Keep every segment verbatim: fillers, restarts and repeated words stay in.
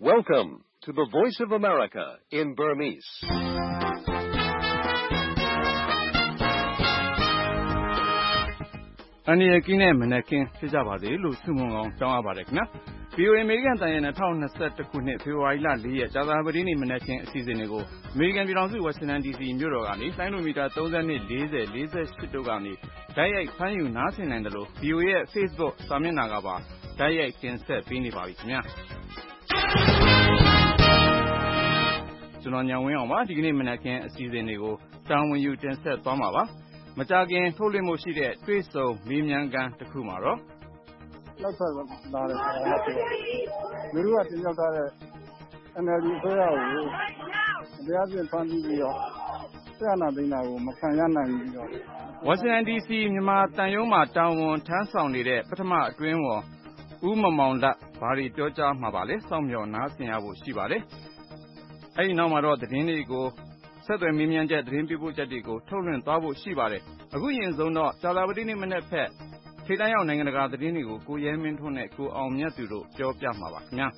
Welcome to the Voice of America in Burmese. ။အန်ဒီရဲ့ကင်းနဲ့မနက်ခင်းဖြစ်ကြပါစေလို့ဆုမွန်ကောင်းတောင်းအပ်ပါတယ်ခင်ဗျာ။ V O A အမေရိကန်တန်ရဲ့၂၀၂၁ခုနှစ်ဖေဖော်ဝါရီလ၄ရက်ကြာသပတေးနေ့မနက်ခင်းအစီအစဉ်တွေကိုအမေရိကန်ပြည်ထောင်စုဝါရှင်တန် ဒီစီမြို့တော်ကနေလိုင်းလိုမီတာသုံး၂ ၄၀ ၄၈တို့ကနေတိုက်ရိုက်ဖမ်းယူနားဆင်နိုင်တယ်လို့ V O A ရဲ့ Facebook စာမျက်နှာကပါတိုက်ရိုက်တင်ဆက်ပေးနေပါပြီခင်ဗျာ။ကျွန်တော်ညံဝင်းအောင်ပါဒီကနေ့မနက်ခင်းအစီအစဉ်တွေကိုတာဝန်ယူတင်ဆက်သွားမှာပါ။မကြခင်ထုတ်လွှင့်မှုရှိတဲ့တွေ့ဆုံမေးမြန်းခန်းတစ်ခုမှာတော့လောက်ဆက်လာတယ်ဆိုတာလည်းပြောလူတို့ကတင်ရောက်ထားတဲ့ N L D အစိုးရကိုတရားပြင်ဖန်ပြီးပြီးတော့ဆရာနာသိန်းတာကိုမခံရနိုင်ပြီးတော့ဝါရှင်တန် ဒီစီမြန်မာတန်ရုံးမှာတာဝန်ထမ်းဆောင်နေတဲ့ပထမအတွင်းဝန်ဦးမောင်မောင်လတ်ဘာတွေပြောကြားမှာပါလဲစောင့်မျှော်နားဆင်ရဖို့ရှိပါတယ်။အဲဒီနောက်မှာတော့သတင်းတွေကိုဆက်သွယ်မေးမြန်းချက်သတင်းပေးပို့ချက်တွေကိုထုတ်လွှင့်သွားဖို့ရှိပါတယ်။အခုရင်ဆုံးတော့ကြာသပတေးနေ့မနေ့ဖက်ထိပ်တန်းရောက်နိုင်ငံတကာသတင်းတွေကိုကိုရဲမင်းထွန်းနဲ့ကိုအောင်မြတ်သူတို့ပြောပြမှာပါခင်ဗျာ။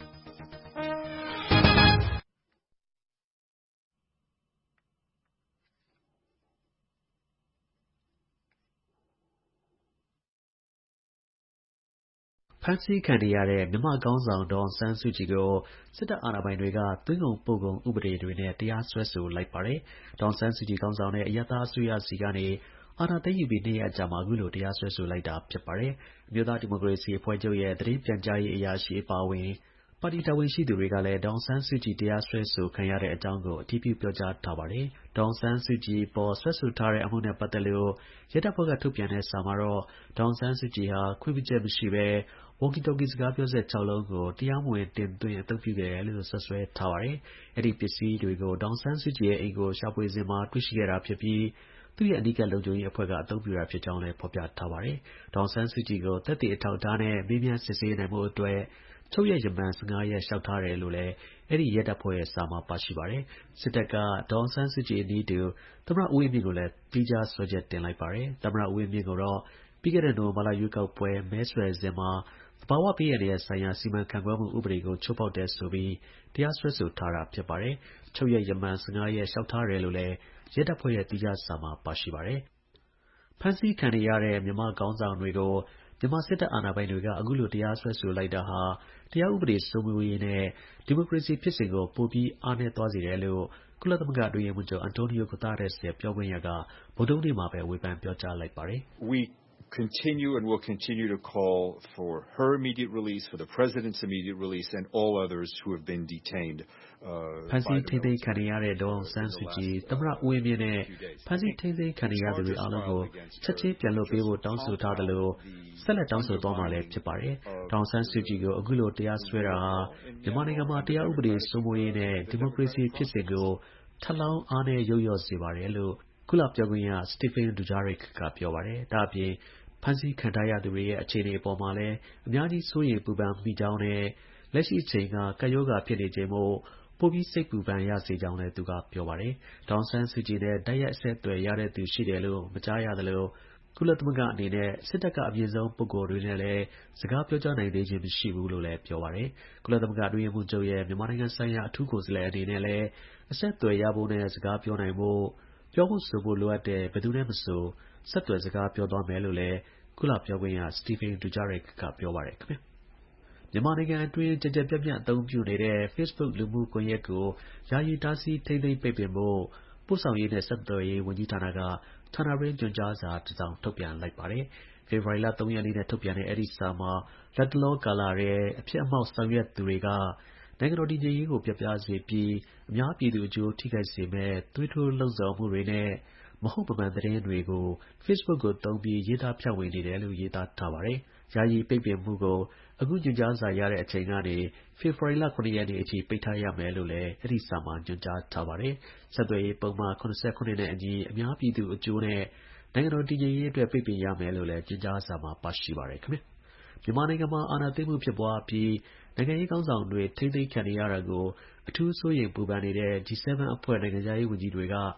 ဖမ်းဆီးခံနေရတဲ့မြန်မာခေါင်းဆောင်ဒေါ်အောင်ဆန်းစုကြည်ကိုစစ်တပ်အာဏာပိုင်တွေကသွင်းကုန်ပို့ကုန်ဥပဒေတွေနဲ့တရားစွဲဆိုလိုက်ပါတယ်။ဒေါ်အောင်ဆန်းစုကြည်ခေါင်းဆောင်တဲ့အရပ်သားအစိုးရဆီကနေအာဏာသိမ်းယူပြီးနှစ်ရက်အကြာမှာအခုလိုတရားစွဲဆိုလိုက်တာဖြစ်ပါတယ်။အမျိုးသားဒီမိုကရေစီအဖွဲ့ချုပ်ရဲ့သတင်းပြန်ကြားရေးအရာရှိအပါအဝင်ပါတီတာဝန်ရှိသူတွေကလည်းဒေါ်အောင်ဆန်းစုကြည်တရားစွဲဆိုခံရတဲ့အကြောင်းကိုအတည်ပြုပြောကြားထားပါတယ်။ဒေါ်အောင်ဆန်းစုကြည်ပေါ်စွဲဆိုထားတဲ့အမှုနဲ့ပတ်သက်လို့ရဲတပ်ဖွဲ့ကထုတ်ပြန်တဲ့စာမှာတော့ဒေါ်အောင်ဆန်းစုကြည်ဟာခွင့်ပြုချက်မရှိဘဲwalkie-talkie စကားပြောစက်၆လုံးကိုတရားမဝင်တင်သွင်းအသုံးပြုခဲ့တယ်လို့ဆွဆွဲထားပါတယ်။အဲဒီပစ္စည်းတွေကိုဒေါ်အောင်ဆန်းစုကြည်ရဲ့အိမ်ကိုရှာဖွေစဉ်မှာတွေ့ရှိခဲ့တာဖြစ်ပြီးသူ့ရဲ့အနီးကပ်လုံခြုံရေးအဖွဲ့ကအသုံးပြုတာဖြစ်ကြောင်းလည်းဖော်ပြထားပါတယ်။ဒေါ်အောင်ဆန်းစုကြည်ကိုသက်သေအထောက်အထားနဲ့မေးမြန်းစစ်ဆေးနိုင်မှုအတွက်ချုပ်ရက်ရမန်၁၅ရက်လျှောက်ထားတယ်လို့လည်းအဲဒီရဲတပ်ဖွဲ့ရဲ့စာမှာပါရှိပါတယ်။စစ်တပ်ကဒေါ်အောင်ဆန်းစုကြည်အနီးတူသမ္မတဦးဝင်းမြင့်ကိုလည်းသီးခြားစွဲချက်တင်လိုက်ပါတယ်။သမ္မတဦးဝင်းမြင့်ကိုတော့ပြီးခဲ့တဲ့နိုဝင်ဘာလရွေးကောက်ပွဲမဲဆွယ်စဉ်မှာသဘာဝဘေးအန္တရာယ်ဆိုင်ရာစီမံခန့်ခွဲမှုဥပဒေကိုချိုးဖောက်တယ်ဆိုပြီးတရားစွဲဆိုထားတာဖြစ်ပါတယ်။ချုပ်ရက်ရမန်၁၅ရက်လျှောက်ထားတယ်လို့လည်းရဲတပ်ဖွဲ့ရဲ့သီးခြားစာမှာပါရှိပါတယ်။ဖမ်းဆီးခံနေရတဲ့မြန်မာခေါင်းဆောင်တွေကိုမြန်မာစစ်တပ်အာဏာပိုင်တွေကအခုလိုတရားစွဲဆိုလိုက်တာဟာတရားဥပဒေစိုးမိုးရေးနဲ့ဒီမိုကရေစီဖြစ်စဉ်ကိုပိုပြီးအားနည်းသွားစေတယ်လို့ကုလသမဂ္ဂအတွင်းရေးမှူးချုပ်အန်တိုနီယို ဂူတားရက်စ်ရဲ့ပြောခွင့်ရကဗုဒ္ဓဟူးနေ့မှာပဲဝေဖန်ပြောကြားလိုက်ပါတယ်။ We continue and will continue to call for her immediate release, for the president's immediate release, and all others who have been detained. ဖမ်းဆီးထိန်းသိမ်းခံနေရတဲ့ဒေါ်အောင်ဆန်းစုကြည်သမ္မတဦးဝင်းမြင့်နဲ့ဖမ်းဆီးထိန်းသိမ်းခံနေရသူတွေအားလုံးကိုချက်ချင်းပြန်လွှတ်ပေးဖို့တောင်းဆိုထားတယ်လို့ဆက်လက်တောင်းဆိုသွားမှာလည်းဖြစ်ပါတယ်။ဒေါ်အောင်ဆန်းစုကြည်ကိုအခုလိုတရားစွဲတာဟာမြန်မာနိုင်ငံမှာတရားဥပဒေစိုးမိုးရေးနဲ့ဒီမိုကရေစီဖြစ်စဉ်ကိုထပ်လောင်းအားနည်းယုတ်လျော့စေပါတယ်လို့ကုလပြောခွင့်ရစတီဖင် ဒူဂျာရစ်ကပြောပါတယ်။ဒါ့အပြင်ဖမ်းဆီးခံထားရသူတွေရဲ့အခြေအနေအပေါ်မှာလည်းအများကြီးစိုးရိမ်ပူပန်မိကြောင်းနဲ့လက်ရှိအချိန်ကကပ်ရောဂါဖြစ်နေချိန်မို့ပိုပြီးစိတ်ပူပန်ရစေကြောင်းလည်းသူကပြောပါတယ်။ဒေါ်အောင်ဆန်းစုကြည်နဲ့တိုက်ရိုက်အဆက်အသွယ်ရတဲ့သူရှိတယ်လို့မကြားရသလိုကုလသမဂ္ဂအနေနဲ့စစ်တပ်ကအမြင့်ဆုံးပုဂ္ဂိုလ်တွေနဲ့လည်းစကားပြောကြားနိုင်သေးခြင်းမရှိဘူးလို့လည်းပြောပါတယ်။ကုလသမဂ္ဂအတွင်းရေးမှူးချုပ်ရဲ့မြန်မာနိုင်ငံဆိုင်ရာအထူးကိုယ်စားလှယ်အနေနဲ့လည်းအဆက်အသွယ်ရဖို့နဲ့စကားပြောနိုင်ဖို့ပြောဖို့ဆိုဖို့လိုအပ်တဲ့ဘယ်သူနဲ့မဆိုဆက်သွယ်စကားပြောသွားမယ်လို့လည်းကုလပြောခွင့်ရစတီဖင် ဒူဂျာရစ်ကပြောပါတယ်ခင်ဗျာ။မြန်မာနိုင်ငံအတွင်းကြကြပြန့်ပြန့်အသုံးပြုနေတဲ့ Facebook လူမှုကွန်ရက်ကိုယာယီတားဆီးထိန်းသိမ်းပိတ်ပင်ဖို့ပို့ဆောင်ရေးနဲ့ဆက်သွယ်ရေးဝန်ကြီးဌာနကဌာနတွင်းညွှန်ကြားစာတစ်စောင်ထုတ်ပြန်လိုက်ပါတယ်။ဖေဖော်ဝါရီလ၃ရက်နေ့နဲ့ထုတ်ပြန်တဲ့အဲဒီစာမှာလတ်တလောကာလထဲအဖြစ်အမှောက်ဆောင်ရွက်သူတွေကနိုင်ငံတော်တည်ငြိမ်ရေးကိုပျက်ပြားစေပြီးအများပြည်သူအကျိုးထိခိုက်စေမယ့်သွေးထိုးလှုံ့ဆော်မှုတွေနဲ့မဟုတ်မမှန်သတင်းတွေကို Facebook ကိုသုံးပြီးရေးသားဖြန့်ဝေနေတယ်လို့ရေးသားထားပါတယ်။ယာယီပိတ်ပင်မှုကိုအခုညွှန်ကြားစာရတဲ့အချိန်ကနေဖေဖော်ဝါရီလ၇ရက်နေ့အထိပိတ်ထားရမယ်လို့လည်းအဲဒီစာမှာညွှန်ကြားထားပါတယ်။ဆက်သွယ်ရေးပုံမှန်၇၇နဲ့အညီအများပြည်သူအကျိုးနဲ့နိုင်ငံတော်တည်ငြိမ်ရေးအတွက်ပိတ်ပင်ရမယ်လို့လည်းညွှန်ကြားစာမှာပါရှိပါတယ်ခင်ဗျ။မြန်မာနိုင်ငံမှာအာဏာသိမ်းမှုဖြစ်ပွားပြီးနိုင်ငံရေးခေါင်းဆောင်တွေထိန်းသိမ်းခံနေရတာကိုအထူးစိုးရိမ်ပူပန်နေတဲ့ G 7 အဖွဲ့နိုင်ငံခြားရေးဝန်ကြီးတွေက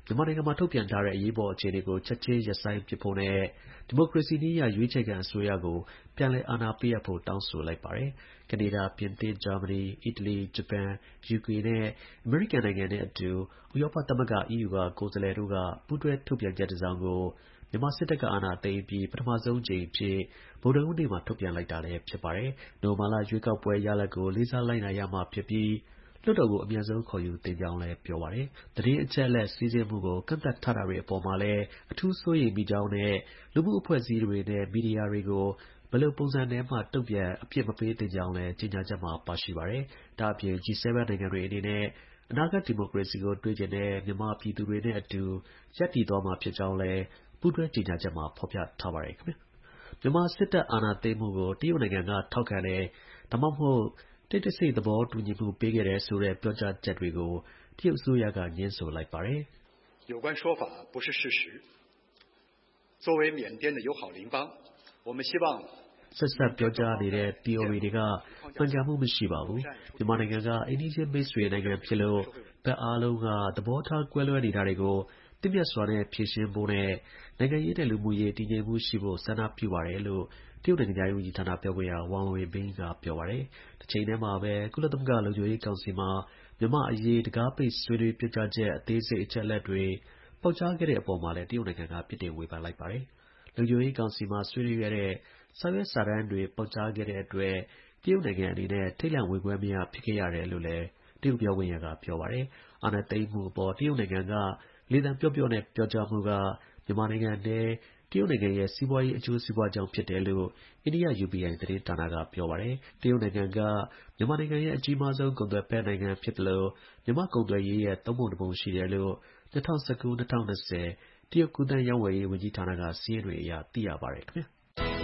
မြန်မာနိုင်ငံမှာထုတ်ပြန်ထားတဲ့အရေးပေါ်အခြေအနေကိုချက်ချင်းရပ်ဆိုင်းပစ်ဖို့နဲ့ဒီမိုကရေစီနည်းအရရွေးချယ်ခံအစိုးရကိုပြန်လည်အာဏာပေးအပ်ဖို့တောင်းဆိုလိုက်ပါတယ်။ ကနေဒါ ပြင်သစ် ဂျာမနီ အီတလီ ဂျပန် ယူကေနဲ့ အမေရိကန်နိုင်ငံနဲ့အတူ ဥရောပသမဂ္ဂ အီးယူက ကိုယ်စားလှယ်တို့က ပူးတွဲထုတ်ပြန်ချက်တစ်စောင်ကို မြန်မာစစ်တပ်က အာဏာသိမ်းအပြီး ပထမဆုံးအကြိမ်အဖြစ် ဗုဒ္ဓဟူးနေ့မှာ ထုတ်ပြန်လိုက်တာလည်း ဖြစ်ပါတယ်။ နိုဝင်ဘာလ ရွေးကောက်ပွဲ ရလဒ်ကို လေးစားလိုက်နာရမှာဖြစ်ပြီး လွှတ်တော်ကို အမြန်ဆုံး ခေါ်ယူသင့်ကြောင်းလည်း ပြောပါတယ်။ သတင်းအချက်အလက် စီးဆင်းမှုကို ကန့်သတ်ထားတာတွေ အပေါ်မှာလည်း အထူး စိုးရိမ်မိကြောင်းနဲ့ လူမှုအဖွဲ့အစည်းတွေနဲ့ မီဒီယာတွေကို ဘယ်လိုပုံစံနဲ့မှ တုံ့ပြန် အပြစ်မပေးသင့်ကြောင်းလည်း ကြေညာချက်မှာ ပါရှိပါတယ်။ ဒါ့အပြင် G ဆဲဗင်း နိုင်ငံတွေအနေနဲ့ အနာဂတ် ဒီမိုကရေစီကို တွေ့ချင်တဲ့ မြန်မာပြည်သူတွေနဲ့အတူ ရပ်တည်သွားမှာ ဖြစ်ကြောင်းလည်း ပူးတွဲ ကြေညာချက်မှာ ဖော်ပြထားပါတယ်။ မြန်မာစစ်တပ် အာဏာသိမ်းမှုကို တရုတ်နိုင်ငံက ထောက်ခံတယ် ဒါမှမဟုတ် တိတ်တဆိတ် သဘောတူညီမှု ပေးခဲ့တယ်ဆိုတဲ့ ပြောကြားချက်တွေကို တရုတ်အစိုးရက ငြင်းဆိုလိုက်ပါတယ်။ "有关说法不是事实。作为缅甸的友好邻邦，我们希望 "ဆက်စပ်ပြောကြားနေတဲ့ theory တွေက မှန်ကန်မှုမရှိပါဘူး။ မြန်မာနိုင်ငံက အိမ်နီးချင်းမိတ်ဆွေနိုင်ငံဖြစ်လို့ ဘက်အားလုံးက သဘောထားကွဲလွဲနေတာတွေကို သင့်မြတ်စွာနဲ့ ဖြေရှင်းဖို့နဲ့ နိုင်ငံရေးနဲ့ လူမှုရေး တည်ငြိမ်မှုရှိဖို့ ဆန္ဒပြုပါတယ်လို့ တရုတ်နိုင်ငံခြားရေးဝန်ကြီးဌာန ပြောခွင့်ရ Wang Wenbin က ပြောပါတယ်။ တစ်ချိန်တည်းမှာပဲ ကုလသမဂ္ဂ လုံခြုံရေးကောင်စီမှာ မြန်မာ့အရေး တံခါးပိတ်ဆွေးနွေးပြောကြားချက် အသေးစိတ် အချက်အလက်တွေ ပေါက်ကြားခဲ့တဲ့အပေါ်မှာလည်း တရုတ်နိုင်ငံက ပြစ်တင်ဝေဖန်လိုက်ပါတယ်။ လုံခြုံရေးကောင်စီမှာ ဆွေးနွေးခဲ့တဲ့ စာရွက်စာတမ်းတွေ ပေါက်ကြားခဲ့တဲ့အတွက် တရုတ်နိုင်ငံအနေနဲ့ ထိတ်လန့်ဝင်ခွင့်မရဖြစ်ခဲ့ရတယ်လို့လည်း တရုတ်ပြောခွင့်ရက ပြောပါတယ်။ အာဏာသိမ်းမှုအပေါ် တရုတ်နိုင်ငံက လေသံပျော့ပျော့နဲ့ ပြောကြားမှုက မြန်မာနိုင်ငံထဲ တရုတ်နိုင်ငံရဲ့ စီးပွားရေး အကျိုးစီးပွားကြောင့်ဖြစ်တယ်လို့ အိန္ဒိယ ယူပီအိုင် သတင်းဌာနက ပြောပါတယ်။ တရုတ်နိုင်ငံက မြန်မာနိုင်ငံရဲ့ အကြီးမားဆုံး ကုန်သွယ်ဖက်နိုင်ငံဖြစ်သလို မြန်မာ့ကုန်သွယ်ရေးရဲ့ သုံးပုံတစ်ပုံရှိတယ်လို့ ၂၀၁၉-၂၀၂၀ တရုတ် ကူးသန်းရောင်းဝယ်ရေး ဝန်ကြီးဌာနက စာရင်းတွေအရ သိရပါတယ်ခင်ဗျာ။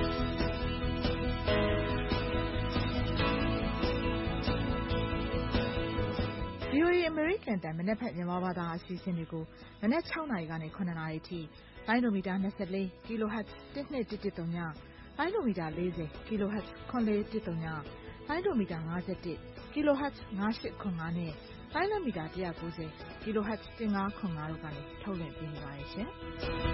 VOA အမေရိကန်အသံ မနက်ဖြန်မြန်မာဘာသာအစီအစဉ်တွေကို မနက် ၆ နာရီကနေ ၇ နာရီအထိလိုင်းဒိုမီတာ ၂၄ kHz ၁၂၁၁၀ လိုင်းဒိုမီတာ ၄၀ kHz ၇၄၁၀ လိုင်းဒိုမီတာ ၅၁ kHz ၅၈၇၅ နဲ့ လိုင်းဒိုမီတာ ၁၉၀ kHz ၁၅၇၅ တို့ကနေ ထုတ်လွှင့်ပေးနေပါတယ်ရှင်။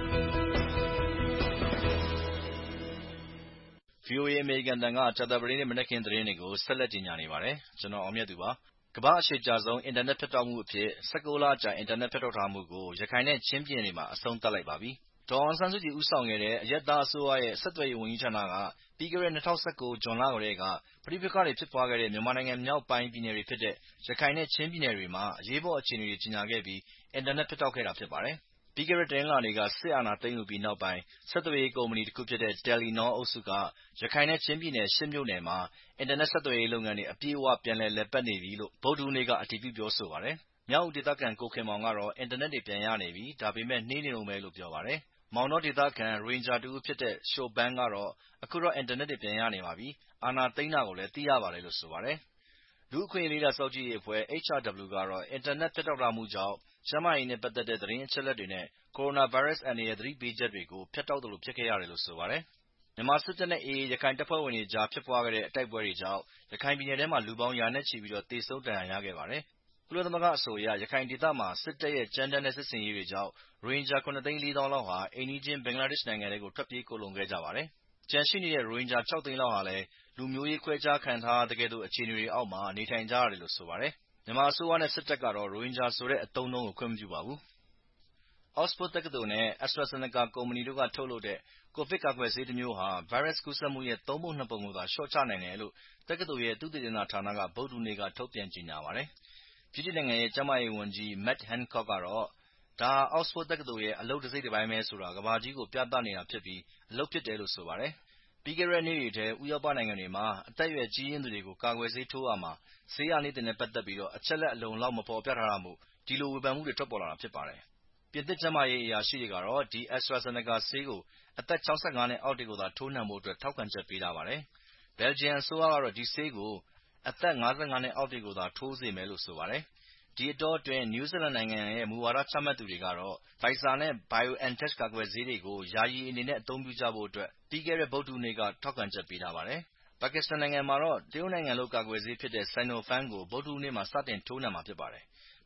VOA အမေရိကန်အသံက ကြာသပတေးနေ့ မနက်ခင်းသတင်းတွေကို ဆက်လက်ကြေညာနေပါတယ်။ ကျွန်တော် အောင်မြတ်သူပါ။ ကမ္ဘာ့အရှည်ကြာဆုံး အင်တာနက်ဖြတ်တောက်မှုအဖြစ် ၁၉ လကြာ အင်တာနက်ဖြတ်တောက်ထားမှုကို ရခိုင်နဲ့ချင်းပြည်နယ်တွေမှာ အဆုံးသတ်လိုက်ပါပြီ။ ဒေါ်အောင်ဆန်းစုကြည်ဦးဆောင်တဲ့ အရပ်သားအစိုးရရဲ့ ဆက်သွယ်ရေးဝန်ကြီးဌာနက ပြီးခဲ့တဲ့ ၂၀၁၉ ဇွန်လကတည်းက ပဋိပက္ခတွေဖြစ်ပွားခဲ့တဲ့ မြန်မာနိုင်ငံမြောက်ပိုင်းပြည်နယ်တွေဖြစ်တဲ့ ရခိုင်နဲ့ချင်းပြည်နယ်တွေမှာ အရေးပေါ်အခြေအနေတွေကြေညာခဲ့ပြီး အင်တာနက်ဖြတ်တောက်ခဲ့တာဖြစ်ပါတယ်။ ပြီးခဲ့တဲ့ တနင်္လာနေ့က စစ်အာဏာသိမ်းယူပြီးနောက်ပိုင်း ဆက်သွယ်ရေးကုမ္ပဏီတစ်ခုဖြစ်တဲ့ တယ်လီနောအုပ်စုက ရခိုင်နဲ့ချင်းပြည်နယ် ရှစ်မြို့နယ်မှာ အင်တာနက်ဆက်သွယ်ရေးလုပ်ငန်းတွေ အပြည့်အဝပြန်လည်လည်ပတ်နေပြီလို့ ဗုဒ္ဓဟူးနေ့က အတည်ပြုပြောဆိုပါတယ်။ မြောက်ဦးဒေသခံ ကိုခင်မောင်ကတော့ အင်တာနက်တွေပြန်ရနေပြီ ဒါပေမဲ့ နှေးနေတုန်းပဲလို့ပြောပါတယ်။ မောင်တောဒေသခံ ရိုဟင်ဂျာတစ်ဦးဖြစ်တဲ့ Shouban ကတော့ အခုတော့ အင်တာနက်တွေပြန်ရနေပါပြီ အာဏာသိမ်းတာကိုလည်း သိရပါတယ်လို့ဆိုပါတယ်။ လူ့အခွင့်အရေးလေ့လာစောင့်ကြည့်ရေးအဖွဲ့ H R W ကတော့ အင်တာနက်ဖြတ်တောက်ထားမှုကြောင့် ကျန်းမာရေးနဲ့ပတ်သက်တဲ့ သတင်းအချက်အလက်တွေနဲ့ ကိုရိုနာဗိုင်းရပ်စ်အန္တရာယ်သတိပေးချက်တွေကို ဖြတ်တောက်သလိုဖြစ်ခဲ့ရတယ်လို့ဆိုပါတယ်။ မြန်မာစစ်တပ်နဲ့ အေအေ ရခိုင်တပ်ဖွဲ့ဝင်တွေအကြားဖြစ်ပွားခဲ့တဲ့ တိုက်ပွဲတွေကြောင့် ရခိုင်ပြည်နယ်ထဲမှာ လူပေါင်း ရာနဲ့ချီပြီး သေဆုံးဒဏ်ရာရခဲ့ပါတယ်။ ကုလသမဂ္ဂအဆိုအရ ရခိုင်ဒေသမှာ စစ်တပ်ရဲ့ ကြမ်းတမ်းတဲ့စစ်ဆင်ရေးတွေကြောင့် ရိုဟင်ဂျာ ခုနှစ်သိန်း လေးသောင်းလောက်ဟာ အိမ်နီးချင်း ဘင်္ဂလားဒေ့ရှ်နိုင်ငံထဲကို ထွက်ပြေးခိုလှုံခဲ့ကြပါတယ်။ ကျန်ရှိနေတဲ့ ရိုဟင်ဂျာ ခြောက်သိန်းလောက်ဟာလည်း လူမျိုးရေးခွဲခြားခံထားရသကဲ့သို့ အခြေအနေတွေအောက်မှာ နေထိုင်ကြရတယ်လို့ဆိုပါတယ်။ မြန်မာအစိုးရနဲ့ စစ်တပ်ကတော့ ရိုဟင်ဂျာဆိုတဲ့ အသုံးအနှုန်းကို ခွင့်မပြုပါဘူး။ Oxford တက္ကသိုလ်နဲ့ AstraZeneca ကုမ္ပဏီတို့က ထုတ်လုပ်တဲ့ ကိုဗစ်ကာကွယ်ဆေးတစ်မျိုးဟာ ဗိုင်းရပ်စ်ကူးစက်မှုရဲ့ သုံးပုံ နှစ်ပုံကိုသာ လျှော့ချနိုင်တယ်လို့ တက္ကသိုလ်ရဲ့ သုတေသနဌာနက ဗုဒ္ဓဟူးနေ့က ထုတ်ပြန်ကြေညာပါတယ်။ ဗြိတိန်နိုင်ငံရဲ့ ကျန်းမာရေးဝန်ကြီး Matt Hancock ကတော့ ဒါဟာ Oxford တက္ကသိုလ်ရဲ့ အလုပ်တစ်စိတ်တစ်ပိုင်းပဲဆိုတာ ကမ္ဘာကြီးကို ပြသနေတာဖြစ်ပြီး အလုပ်ဖြစ်တယ်လို့ဆိုပါတယ်။ ပြီးခဲ့တဲ့နေ့တွေထဲ ဥရောပနိုင်ငံတွေမှာ အသက်အရွယ်ကြီးရင့်သူတွေကို ကာကွယ်ဆေးထိုးရာမှာ ဆေးအာနိသင်နဲ့ပတ်သက်ပြီး အချက်အလက် အလုံအလောက်မဖော်ပြထားတာမို့ ဒီလိုဝေဖန်မှုတွေထွက်ပေါ်လာတာဖြစ်ပါတယ်။ ပြင်သစ်ကျန်းမာရေးအရာရှိတွေကတော့ ဒီ AstraZeneca ဆေးကို အသက် ၆၅ နှစ်အောက်တွေကိုသာ ထိုးနှံဖို့အတွက် ထောက်ခံချက်ပေးထားပါတယ်။ Belgium အစိုးရကတော့ ဒီဆေးကို အသက် ၅၅ နှစ်အောက်တွေကိုသာ ထိုးစေမယ်လို့ဆိုပါတယ်။ ဒီအတောအတွင်း New Zealand နိုင်ငံရဲ့ မူဝါဒချမှတ်သူတွေကတော့ Pfizer နဲ့ BioNTech ကာကွယ်ဆေးတွေကို ယာယီအနေနဲ့ အသုံးပြုကြဖို့အတွက် ပြီးခဲ့တဲ့ ဗုဒ္ဓဟူးနေ့က ထောက်ခံချက်ပေးထားပါတယ်။ Pakistan နိုင်ငံမှာတော့ တရုတ်နိုင်ငံလုပ်ကာကွယ်ဆေးဖြစ်တဲ့ Sinopharm ကို ဗုဒ္ဓဟူးနေ့မှာ စတင်ထိုးနှံမှာဖြစ်ပါတယ်။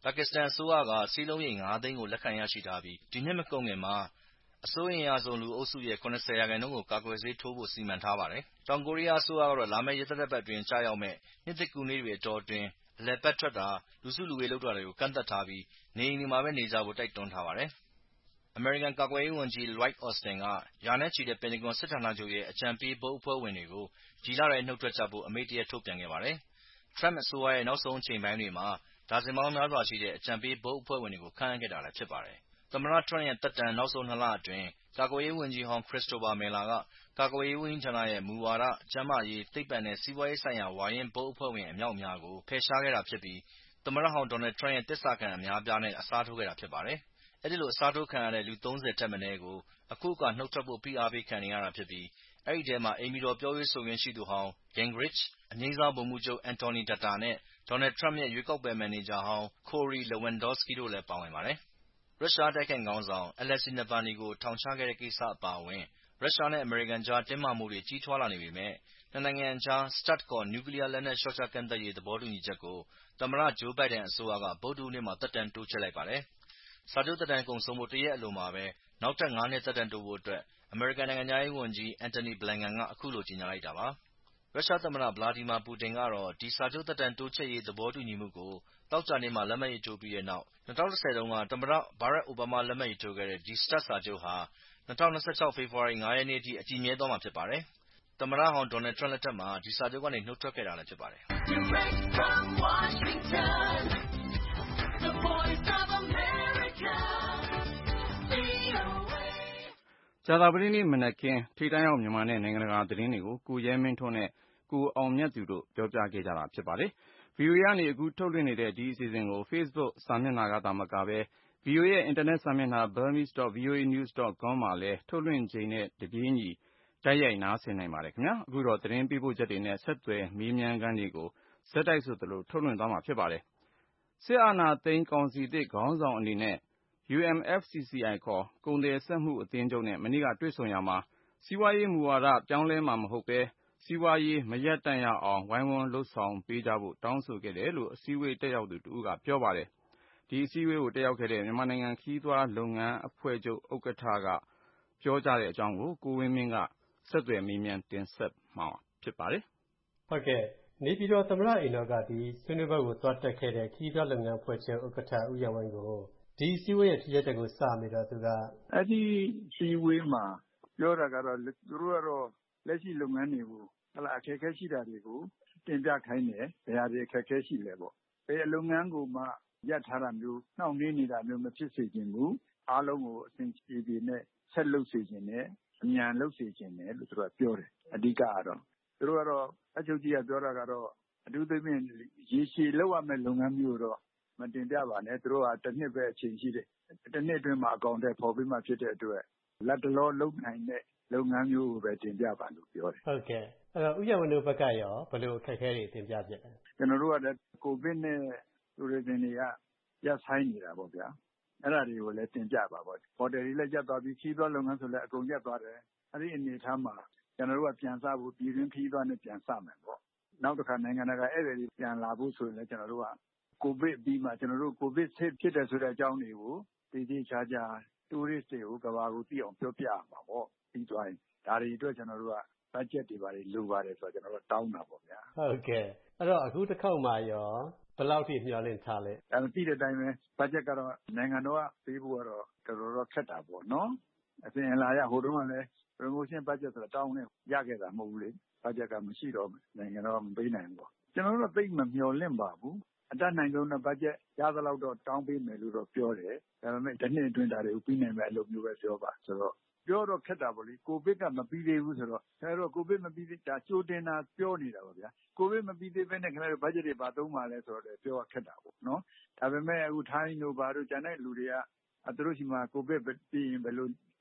ပါကစ္စတန်အစိုးရကစည်းလုံးရေး၅သိန်းကိုလက်ခံရရှိထားပြီးဒီနှစ်မကုန်ခင်မှာအစိုးရအဆုံးလူအုပ်စုရဲ့၇၀ရာခိုင်နှုန်းကိုကာကွယ်ဆေးထိုးဖို့စီမံထားပါတယ်။တောင်ကိုရီးယားအစိုးရကတော့လာမယ့်ရက်သတ္တပတ်အတွင်းကြာရောက်မယ့်နှစ်သစ်ကူးနေ့တွေအတောအတွင်းအလည်ပတ်ထွက်တာလူစုလူဝေးလုပ်တာတွေကိုကန့်သတ်ထားပြီးနေအိမ်တွေမှာပဲနေကြဖို့တိုက်တွန်းထားပါတယ်။အမေရိကန်ကာကွယ်ရေးဝန်ကြီး Lloyd Austin ကရာနဲ့ချီတဲ့ပင်တဂွန်စစ်ဌာနချုပ်ရဲ့အကြံပေးဘုတ်အဖွဲ့ဝင်တွေကိုဒီလထဲနှုတ်ထွက်ကြဖို့အမိန့်တရပ်ထုတ်ပြန်ခဲ့ပါတယ်။ Trump အစိုးရရဲ့နောက်ဆုံးအချိန်ပိုင်းတွေမှာဒါဇင်ပေါင်းများစွာရှိတဲ့အကြံပေးဘုတ်အဖွဲ့ဝင်တွေကိုခန့်အပ်ခဲ့တာလည်းဖြစ်ပါတယ်။သမ္မတ Trump ရဲ့သက်တမ်းနောက်ဆုံးနှစ်လအတွင်းကာကွယ်ရေးဝန်ကြီးဟောင်း Christopher Miller ကကာကွယ်ရေးဝန်ကြီးဌာနရဲ့မူဝါဒ၊ကျန်းမာရေး၊သိပ္ပံနဲ့စီးပွားရေးဆိုင်ရာဝါရင့်ဘုတ်အဖွဲ့ဝင်အမြောက်အများကိုဖယ်ရှားခဲ့တာဖြစ်ပြီးသမ္မတဟောင်း Donald Trump ရဲ့သစ္စာခံအများအပြားနဲ့အစားထိုးခဲ့တာဖြစ်ပါတယ်။အဲဒီလိုအစားထိုးခံရတဲ့လူ၃၀ထက်မနည်းကိုအခုအခါနှုတ်ထွက်ဖို့ဖိအားပေးခံနေရတာဖြစ်ပြီးအဲဒီထဲမှာအိမ်ဖြူတော်ပြောရေးဆိုခွင့်ရှိသူဟောင်း Gingrich ၊အငြိမ်းစားဗိုလ်မှူးချုပ် Anthony Datta နဲ့ Donald Trump ရဲ့ရွေးကောက်ပွဲမန်နေဂျာဟောင်း Corey Lewandowski တို့လည်းပါဝင်ပါတယ်။ရုရှားအတိုက်အခံခေါင်းဆောင် Alexei Navalny ကိုထောင်ချခဲ့တဲ့ကိစ္စအပါအဝင်ရုရှားနဲ့အမေရိကန်ကြားတင်းမာမှုတွေကြီးထွားလာနေပေမဲ့နှစ်နိုင်ငံအကြား START ခေါ်နျူကလီးယားလက်နက်လျှော့ချကန့်သတ်ရေးသဘောတူညီချက်ကိုသမ္မတ Joe Biden အစိုးရကဗုဒ္ဓဟူးနေ့မှာသက်တမ်းတိုးချဲ့လိုက်ပါတယ်။စာချုပ်သက်တမ်းကုန်ဆုံးဖို့တရက်အလိုမှာပဲနောက်ထပ်ငါးနှစ်သက်တမ်းတိုးဖို့အတွက်အမေရိကန်နိုင်ငံခြားရေးဝန်ကြီး Antony Blinken ကအခုလိုကြေညာလိုက်တာပါ။ရုရှားသမ္မတ Vladimir Putin ကတော့ဒီစာချုပ်သက်တမ်းတိုးချဲ့ရေးသဘောတူညီမှုကိုသောကြာနေ့မှာလက်မှတ်ရေးထိုးပြီးတဲ့နောက်၂၀၁၀တုန်းကသမ္မတ Barack Obama လက်မှတ်ရေးထိုးခဲ့တဲ့ဒီ START စာချုပ်ဟာ၂၀၂၆ဖေဖော်ဝါရီ၅ရက်နေ့အထိအတည်မြဲသွားမှာဖြစ်ပါတယ်။သမ္မတဟောင်း Donald Trump လက်ထက်မှာဒီစာချုပ်ကနေနှုတ်ထွက်ခဲ့တာလည်းဖြစ်ပါတယ်။။ကြာသပတေးနေ့မနက်ခင်းထိပ်တန်းရောက်မြန်မာနဲ့နိုင်ငံတကာသတင်းတွေကိုကိုရဲမင်းထွန်းနဲ့ကိုအောင်မြတ်သူတို့ပြောပြခဲ့ကြတာဖြစ်ပါတယ်။ ဗွီအိုအေကနေအခုထုတ်လွှင့်နေတဲ့ဒီအစီအစဉ်ကို Facebook စာမျက်နှာကသာမကပဲ ဗွီအိုအေရဲ့အင်တာနက်စာမျက်နှာ burmese dot voa news dot com မှာလည်းထုတ်လွှင့်ချိန်နဲ့တပြေးညီတိုက်ရိုက်နားဆင်နိုင်ပါတယ်ခင်ဗျာ။အခုတော့သတင်းပေးပို့ချက်တွေနဲ့ဆက်သွယ်မေးမြန်းခန်းတွေကိုဆက်တိုက်ဆိုသလိုထုတ်လွှင့်သွားမှာဖြစ်ပါတယ်။စစ်အာဏာသိမ်းကောင်စီသစ်ခေါင်းဆောင်အနေနဲ့ U M F C C I ခေါ်ကုန်သည်စက်မှုအသင်းချုပ်နဲ့မနေ့ကတွေ့ဆုံရာမှာစီးပွားရေးမူဝါဒပြောင်းလဲမှာမဟုတ်ပဲစီးပွားရေးမရပ်တန့်ရအောင်ဝိုင်းဝန်းလုပ်ဆောင်ပေးကြဖို့တောင်းဆိုခဲ့တယ်လို့အစည်းအဝေးတက်ရောက်သူတဦးကပြောပါတယ်။ဒီအစည်းအဝေးကိုတက်ရောက်ခဲ့တဲ့မြန်မာနိုင်ငံခရီးသွားလုပ်ငန်းအဖွဲ့ချုပ်ဥက္ကဋ္ဌကပြောကြားတဲ့အကြောင်းကိုကိုဝင်းမင်းကဆက်သွယ်မေးမြန်းတင်ဆက်မှာဖြစ်ပါတယ်။ဟုတ်ကဲ့နေပြည်တော်သမ္မတအိမ်တော်ကဒီဆွေးနွေးပွဲကိုသွားတက်ခဲ့တဲ့ခရီးသွားလုပ်ငန်းအဖွဲ့ချုပ်ဥက္ကဋ္ဌဦးရဝင်းကိုဒီအစည်းအဝေးရဲ့ထူးခြားချက်ကိုစပြီးတော့သူကအဲ့ဒီအစည်းအဝေးမှာပြောတာကတော့သူတို့ကတော့လက်ရှိလုပ်ငန်းတွေကိုဟလာအခက်အခဲရှိတာတွေကိုတင်ပြခိုင်းတယ်ဘယ်ဟာတွေအခက်အခဲရှိလဲပေါ့ဘယ်လုပ်ငန်းကိုမှရပ်ထားတာမျိုးနှောင့်နှေးနေတာမျိုးမဖြစ်စေချင်ဘူးအားလုံးကိုအဆင်ပြေပြေနဲ့ဆက်လုပ်စေချင်တယ်အမြန်လုပ်စေချင်တယ်လို့သူကပြောတယ်အဓိကကတော့သူတို့ကတော့အချုပ်ကြီးကပြောတာကတော့အထူးသဖြင့်ရေရှည်လောက်ရမယ့်လုပ်ငန်းမျိုးတော့မတင်ပြပါနဲ့သူတို့ကတစ်နှစ်ပဲအချိန်ရှိတယ်တစ်နှစ်အတွင်းမှာအကောင့်တွေပေါ်ပြီးမှဖြစ်တဲ့အတွက်လက်တလောလုပ်နိုင်တဲ့လုပ်ငန်းမျိုးကိုပဲတင်ပြပါလို့ပြောတယ်ဟုတ်ကဲ့အဲ့တော့ဥယျာဉ်ဝန်တို့ဘက်ကရောဘယ်လိုအခက်အခဲတွေတင်ပြဖြစ်လဲကျွန်တော်တို့ကလည်းကိုဗစ်နဲ့လူတွေတင်တွေကရပ်ဆိုင်နေတာပေါ့ဗျာအဲ့ဒါတွေကိုလည်းတင်ပြပါပေါ့ဟိုတယ်တွေလည်းရပ်သွားပြီးခီးသွွားလုပ်ငန်းဆိုလည်းအကုန်ရပ်သွားတယ်အဲ့ဒီအနေအထားမှာကျွန်တော်တို့ကပြန်စဖို့ပြည်တွင်းခီးသွွားနဲ့ပြန်စမယ်ပေါ့နောက်တစ်ခါနိုင်ငံတကာဧည့်သည်တွေပြန်လာဖို့ဆိုရင်လည်းကျွန်တော်တို့ကကိုဗစ်ပြီးမှကျွန်တော်တို့ကိုဗစ်ဆစ်ဖြစ်တယ်ဆိုတဲ့အကြောင်းတွေကိုတည်တည်ချာချာ tourist တွေကိုကဘာကိုသိအောင်ပြောပြရမှာပေါ့ပြီးသွားရင်ဒါတွေအတွက်ကျွန်တော်တို့က budget တွေပါလိုပါတယ်ဆိုတော့ကျွန်တော်တို့တောင်းတာပေါ့ဗျာဟုတ်ကဲ့အဲ့တော့အခုတစ်ခေါက်မှာရောဘယ်လောက်ထိမျှော်လင့်ထားလဲဒါသိတဲ့အတိုင်းပဲ budget ကတော့နိုင်ငံတော်ကပေးဖို့ကတော့တော်တော်တော့ခက်တာပေါ့နော်အစဉ်အလာရဟိုတုန်းကလည်း promotion budget ဆိုတာတောင်းနေရခဲ့တာမဟုတ်ဘူးလေ budget ကမရှိတော့နိုင်ငံတော်ကမပေးနိုင်ဘူးပေါ့ကျွန်တော်တို့သိမမျှော်လင့်ပါဘူးအတတ်နိုင်ဆုံးနဲ့ budget ရသလောက်တော့တောင်းပေးမယ်လို့တော့ပြောတယ်ဒါပေမဲ့တစ်နှစ်အတွင်းဒါတွေကိုပြီးနိုင်မယ်အလုပ်မျိုးပဲပြောပါဆိုတော့ပြောတော့ခက်တာပေါ့လေကိုဗစ်ကမပြီးသေးဘူးဆိုတော့ခင်ဗျားတို့ကိုဗစ်မပြီးသေးဒါကြိုတင်တာပြောနေတာပါဗျာကိုဗစ်မပြီးသေးဘဲနဲ့ခင်ဗျားတို့ budget တွေပါသုံးပါလဲဆိုတော့ပြောရခက်တာပေါ့နော်ဒါပေမဲ့အခုထိုင်းတို့ဘာတို့ကျန်တဲ့လူတွေကသူတို့ရှိမှာကိုဗစ်ပြီးရင်ဘယ်လို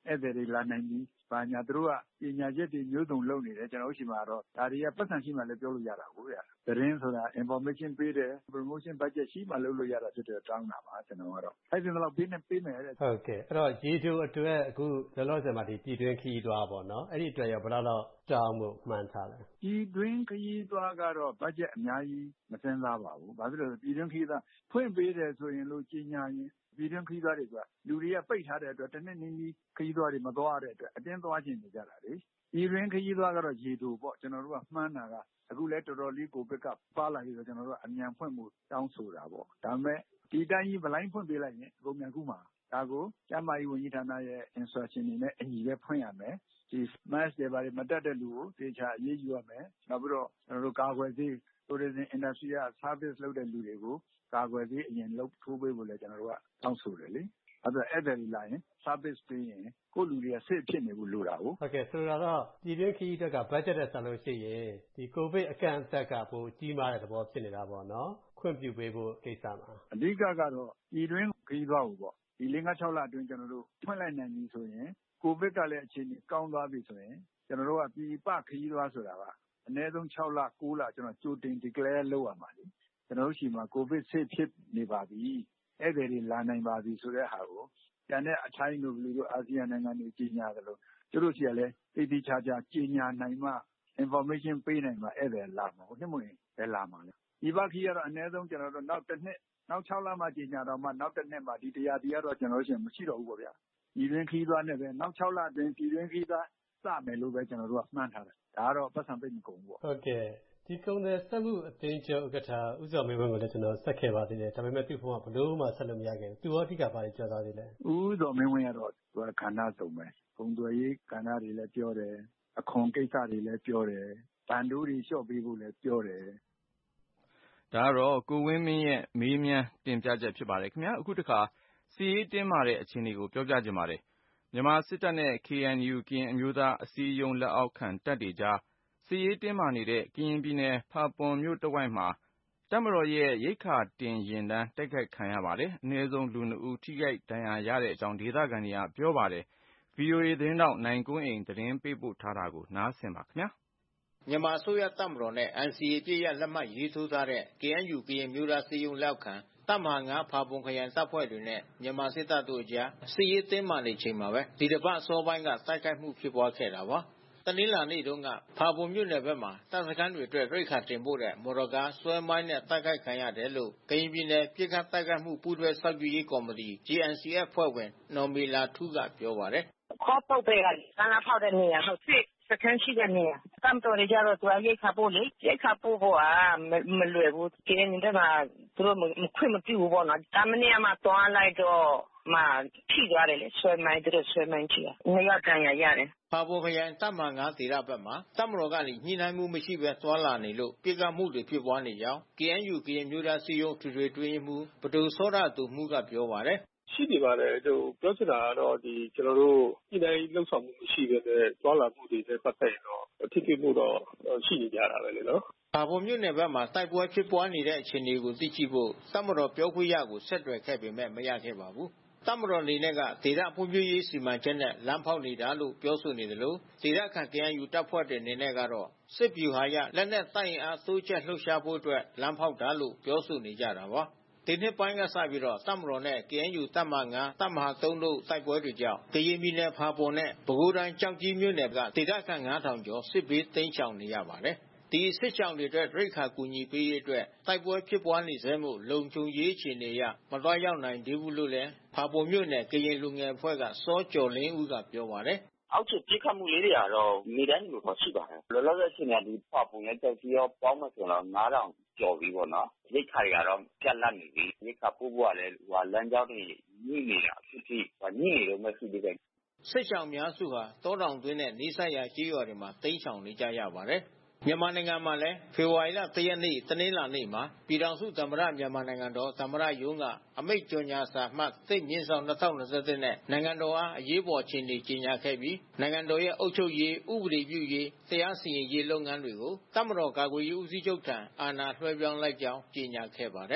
ဧည့်သည်တွေလာနိုင်ပြီဘာညာသူတို့ကပညာချက်တွေမျိုးစုံလုပ်နေတယ်ကျွန်တော်တို့ရှိမှာတော့ဒါတွေကပတ်စံရှိမှလည်းပြောလို့ရတာကိုဗျာသတင်းဆိုတာ information ပေးတယ် promotion budget ရှိမှလုပ်လို့ရတာဖြစ်တယ်တောင်းတာပါကျွန်တော်ကတော့အဲ့ဒီတော့ပေးနေပေးမယ်တဲ့ဟုတ်ကဲ့အဲ့တော့ရေတိုအတွက်အခုလောလောဆယ်မှာဒီပြည်တွင်းခရီးသွားပေါ့နော်အဲ့ဒီအတွက်ရောဘယ်လောက်တော့တောင်းဖို့မှန်းထားလဲပြည်တွင်းခရီးသွားကတော့ budget အများကြီးမစင်းစားပါဘူးဘာဖြစ်လို့လဲပြည်တွင်းခရီးသွားဖွင့်ပေးတယ်ဆိုရင်လို့ကြီးညာရင်ပြည်တွင်းခရီးသွားတွေကလူတွေကပိတ်ထားတဲ့အတွက်တနည်းနည်းကြီးခရီးသွားတွေမသွားရတဲ့အတွက်အတင်းသွားခြင်းနေကြတာလေပြည်တွင်းခရီးသွားကတော့ရေတိုပေါ့ကျွန်တော်တို့ကမှန်းတာကအခုလဲတော်တော်လေးကိုဘက်ကပါလာပြီးတော့ကျွန်တော်တို့ကအမြန်ဖွင့်မှုတောင်းဆိုတာပေါ့ဒါပေမဲ့ဒီတိုင်းကြီးဗလိုင်းဖွင့်ပေးလိုက်ရင်အကုန်မြန်ကူမှာဒါကိုကျန်းမာရေးဝန်ကြီးဌာနရဲ့ instruction တွေနဲ့အညီပဲဖွင့်ရမယ်ဒီ mask တွေပါမတက်တဲ့လူကိုသေချာအရေးယူရမယ်နောက်ပြီးတော့ကျွန်တော်တို့ကာကွယ်ဆေး tourism industry က service လုပ်တဲ့လူတွေကိုကာကွယ်ဆေးအရင်လုပ်ထိုးပေးဖို့လဲကျွန်တော်တို့ကတောင်းဆိုတယ်လေအဲ့ဒါအဲ့ဒါလာရင် service ပေးရင်ကိုလူတွေကစစ်ဖြစ်နေဘူးလို့တာကိုဟုတ်ကဲ့ဆိုတော့ပြည်တွင်းခရီးအတွက်က budget နဲ့ဆက်လို့ရှိရင်ဒီ covid အကန့်အသတ်ကပိုကြီးမားတဲ့သဘောဖြစ်နေတာပေါ့နော်ခွင့်ပြုပေးဖို့ကိစ္စမှာအဓိကကတော့ပြည်တွင်းခရီးသွားဖို့ပေါ့ဒီ၄ ၅ ၆လအတွင်းကျွန်တော်တို့ဖွင့်လိုက်နိုင်ပြီဆိုရင်ကိုဗစ်ကလည်းအခြေအနေကောင်းသွားပြီဆိုရင်ကျွန်တော်တို့ကပြည်ပခရီးသွားဆိုတာကအနည်းဆုံး၆လ၉လကျွန်တော်ကြိုတင် declare လုပ်ရမှာလေကျွန်တော်တို့ရှိမှာကိုဗစ်ဆေးဖြစ်နေပါပြီဧည့်သည်တွေလာနိုင်ပါပြီဆိုတဲ့ဟာကိုကျန်တဲ့အထိုင်းတို့ဘလူတို့အာဆီယံနိုင်ငံတွေကြီးညာတယ်လို့သူတို့ရှိရလဲတိတိကျကျကြီးညာနိုင်မှ information ပေးနိုင်မှဧည့်သည်လာမှာဟုတ်တယ်မဟုတ်ရင်လည်းလာမှာလေဒီဘက်ခီးကတော့အနည်းဆုံးကျွန်တော်တို့နောက်တစ်နှစ်နောက်၆လမှကြီးညာတော့မှနောက်တစ်နှစ်မှဒီတရားတီးကတော့ကျွန်တော်တို့ရှင်မရှိတော့ဘူးပေါ့ဗျာပြည်တွင်းခီးသွားနဲ့ပဲနောက်၆လအတွင်းပြည်တွင်းခီးသွားစမယ်လို့ပဲကျွန်တော်တို့ကမှန်းထားတယ်ဒါကတော့ပတ်စံပိတ်မကုန်ဘူးပေါ့ဟုတ်ကဲ့ဒီကုန်တဲ့စက်မှုအသင်းချုပ်ဥက္ကဋ္ဌဦးစောမင်းဝင်းကိုလည်းကျွန်တော်ဆက်ခဲ့ပါသေးတယ်ဒါပေမဲ့သူ့ဖုန်းကဘလို့မှဆက်လို့မရခဲ့ဘူးသူရောအဓိကဘာတွေကြော်သားသေးလဲဦးစောမင်းဝင်းကတော့သူကခန္ဓာစုံပဲပုံသွယ်ရေးခန္ဓာတွေလည်းပြောတယ်အခွန်ကိစ္စတွေလည်းပြောတယ်ဗန်ဒိုးတွေလျှော့ပေးဖို့လည်းပြောတယ်ဒါကတော့ကိုဝင်းမင်းရဲ့မေးမြန်းတင်ပြချက်ဖြစ်ပါတယ်ခင်ဗျာအခုတခါစီရေးတင်းမာတဲ့အခြေအနေကိုပြောပြခြင်းပါတယ်မြန်မာစစ်တပ်နဲ့ K N U ကရင်အမျိုးသားအစည်းအရုံးလက်အောက်ခံတပ်တွေကြားစီရေးတင်းမာနေတဲ့ကရင်ပြည်နယ်ဖာပွန်မြို့တဝိုက်မှာတပ်မတော်ရဲ့ရိက္ခာတင်ယာဉ်တန်းတိုက်ခိုက်ခံရပါတယ်အနည်းဆုံးလူနှစ်ဦးထိခိုက်ဒဏ်ရာရတဲ့အကြောင်းဒေသခံတွေကပြောပါတယ် ဗွီအိုအေ သတင်းထောက်နိုင်ကွန်းအိန်သတင်းပေးပို့ထားတာကိုနားဆင်ပါခင်ဗျာမြန်မာအစိုးရတပ်မတော်နဲ့ N C A ပြည့်ရလက်မှတ်ရေးထိုးထားတဲ့ K N U ကရင်မျိုးသားစီယုံလောက်ခံတပ်မဟာ၅ဖာပွန်ခရိုင်တပ်ဖွဲ့တွေနဲ့မြန်မာစစ်တပ်တို့အကြားစစ်ရေးတင်းမာနေချိန်မှာပဲဒီတစ်ပတ်အစောပိုင်းကတိုက်ခိုက်မှုဖြစ်ပွားခဲ့တာပါတနင်္လာနေ့တုန်းကဖာပွန်မြို့နယ်ဘက်မှာတပ်စခန်းတွေအတွက်ရိက္ခာတင်ပို့တဲ့မော်တော်ကားဆွဲမိုင်းနဲ့တိုက်ခိုက်ခံရတယ်လို့ကရင်ပြည်နယ်ပြည်ခတ်တိုက်ခိုက်မှုပူးတွဲစောင့်ကြည့်ရေးကော်မတီ J N C F ဖွဲ့ဝင်နော်မီလာထူးကပြောပါတယ်ခေါ်ပုတ်ပဲကစမ်းလာဖောက်တဲ့နေရာဟုတ်စစ်စခန်းရှိတဲ့နေရာတမ်တော်ရကြတော့သူရိတ်ခါပို့လေရိတ်ခါပို့ဖို့อ่ะမလွယ်ဘူးကင်းနေတဲ့မှာသူတို့မခွင့်မပြုဘူးပေါ့နော်တာမနေ့မှတွားလိုက်တော့မှထိသွားတယ်လေဆွဲမိုင်းသူတို့ဆွဲမိုင်းထိတာနေရာကန်ရရတယ်ဖာပွန်ခရိုင်တပ်မဟာ၅ဒေသဘက်မှာတပ်မတော်ကနေညှိနှိုင်းမှုမရှိဘဲသွားလာနေလို့ပြစ်ကမှုတွေဖြစ်ပွားနေကြောင်း K N U ကရင်မျိုးသားစီယုံထွေထွေတွင်းမှုပဒုစောရတူမှုကပြောပါတယ်ရှိနေပါတယ်ဟိုပြောချင်တာကတော့ဒီကျွန်တော်တို့ဒီတိုင်းလှုပ်ဆောင်မှုမရှိဘဲနဲ့တွာလာမှုတွေနဲ့ပတ်သက်ရင်တော့ထိထိမှုတော့ရှိနေကြတာပဲလေနော်ဖာပွန်မြို့နယ်ဘက်မှာတိုက်ပွဲဖြစ်ပွားနေတဲ့အခြေအနေကိုသိရှိဖို့တပ်မတော်ပြောခွင့်ရကိုဆက်သွယ်ခဲ့ပေမဲ့မရခဲ့ပါဘူးတပ်မတော်အနေနဲ့ကဒေသဖွံ့ဖြိုးရေးစီမံချက်နဲ့လမ်းဖောက်နေတာလို့ပြောဆိုနေတယ်လို့ဒေသခံ K N U တပ်ဖွဲ့တွေအနေနဲ့ကတော့စစ်ဗျူဟာရလက်နက်တိုက်ရင်အားတိုးချက်လှုပ်ရှားဖို့အတွက်လမ်းဖောက်တာလို့ပြောဆိုနေကြတာပါဒီနှစ်ပိုင်းကစပြီးတော့တပ်မတော်နဲ့ K N U တပ်မဟာ၅တပ်မဟာ၃တို့တိုက်ပွဲတွေကြောင့်ကရင်ပြည်နယ်ဖာပွန်နဲ့ပဲခူးတိုင်းကြောက်ကြီးမြို့နယ်ကဒေသခံ၅ထောင်ကျော်စစ်ဘေးတိမ်းရှောင်နေရပါတယ်ဒီစစ်ရှောင်တွေအတွက်ရိက္ခာကူညီပေးရေးအတွက်တိုက်ပွဲဖြစ်ပွားနေစေမှုလုံခြုံရေးအခြေအနေအရမတော်ရောက်နိုင်သေးဘူးလို့လည်းဖာပွန်မြို့နယ်ကရင်လူငယ်အဖွဲ့ကစောကျော်လင်းဦးကပြောပါတယ်အောက်ခြေပြစ်ခတ်မှုလေးတွေကတော့နေတိုင်းလိုတော့ရှိပါတယ်လောလောဆယ်ရှင်ကဒီဖာပွန်ရဲ့ကြောက်ကြီးရောပေါင်းမဆိုတော့၅ထောင်ကျော်ပြီပေါ့နော်ရိက္ခာတွေကတော့ပြတ်လတ်နေပြီရိက္ခာပို့ဖို့ကလည်းဟိုလမ်းကြောင်းတွေညှိနေတာဖြစ်ဖြစ်ဟိုညှိနေတော့မရှိသေးဘူးစစ်ရှောင်များစုဟာတောတောင်တွင်းနဲ့နေဆက်ရာကြေးရွာတွေမှာတိမ်းရှောင်နေကြရပါတယ်မြန်မာနိုင်ငံမှာလည်းဖေဖော်ဝါရီလ၁ရက်နေ့တနင်္လာနေ့မှာပြည်ထောင်စုသမ္မတမြန်မာနိုင်ငံတော်သမ္မတရုံးကအမိန့်ကြော်ညာစာမှတ်တစ်မြင့်ဆောင်၂၀၂၁နဲ့နိုင်ငံတော်အားအရေးပေါ်အခြေအနေကြေညာခဲ့ပြီးနိုင်ငံတော်ရဲ့အုပ်ချုပ်ရေးဥပဒေပြုရေးတရားစီရင်ရေးလုပ်ငန်းတွေကိုတပ်မတော်ကာကွယ်ရေးဦးစီးချုပ်ထံအာဏာလွှဲပြောင်းလိုက်ကြောင်းကြေညာခဲ့ပါတယ်။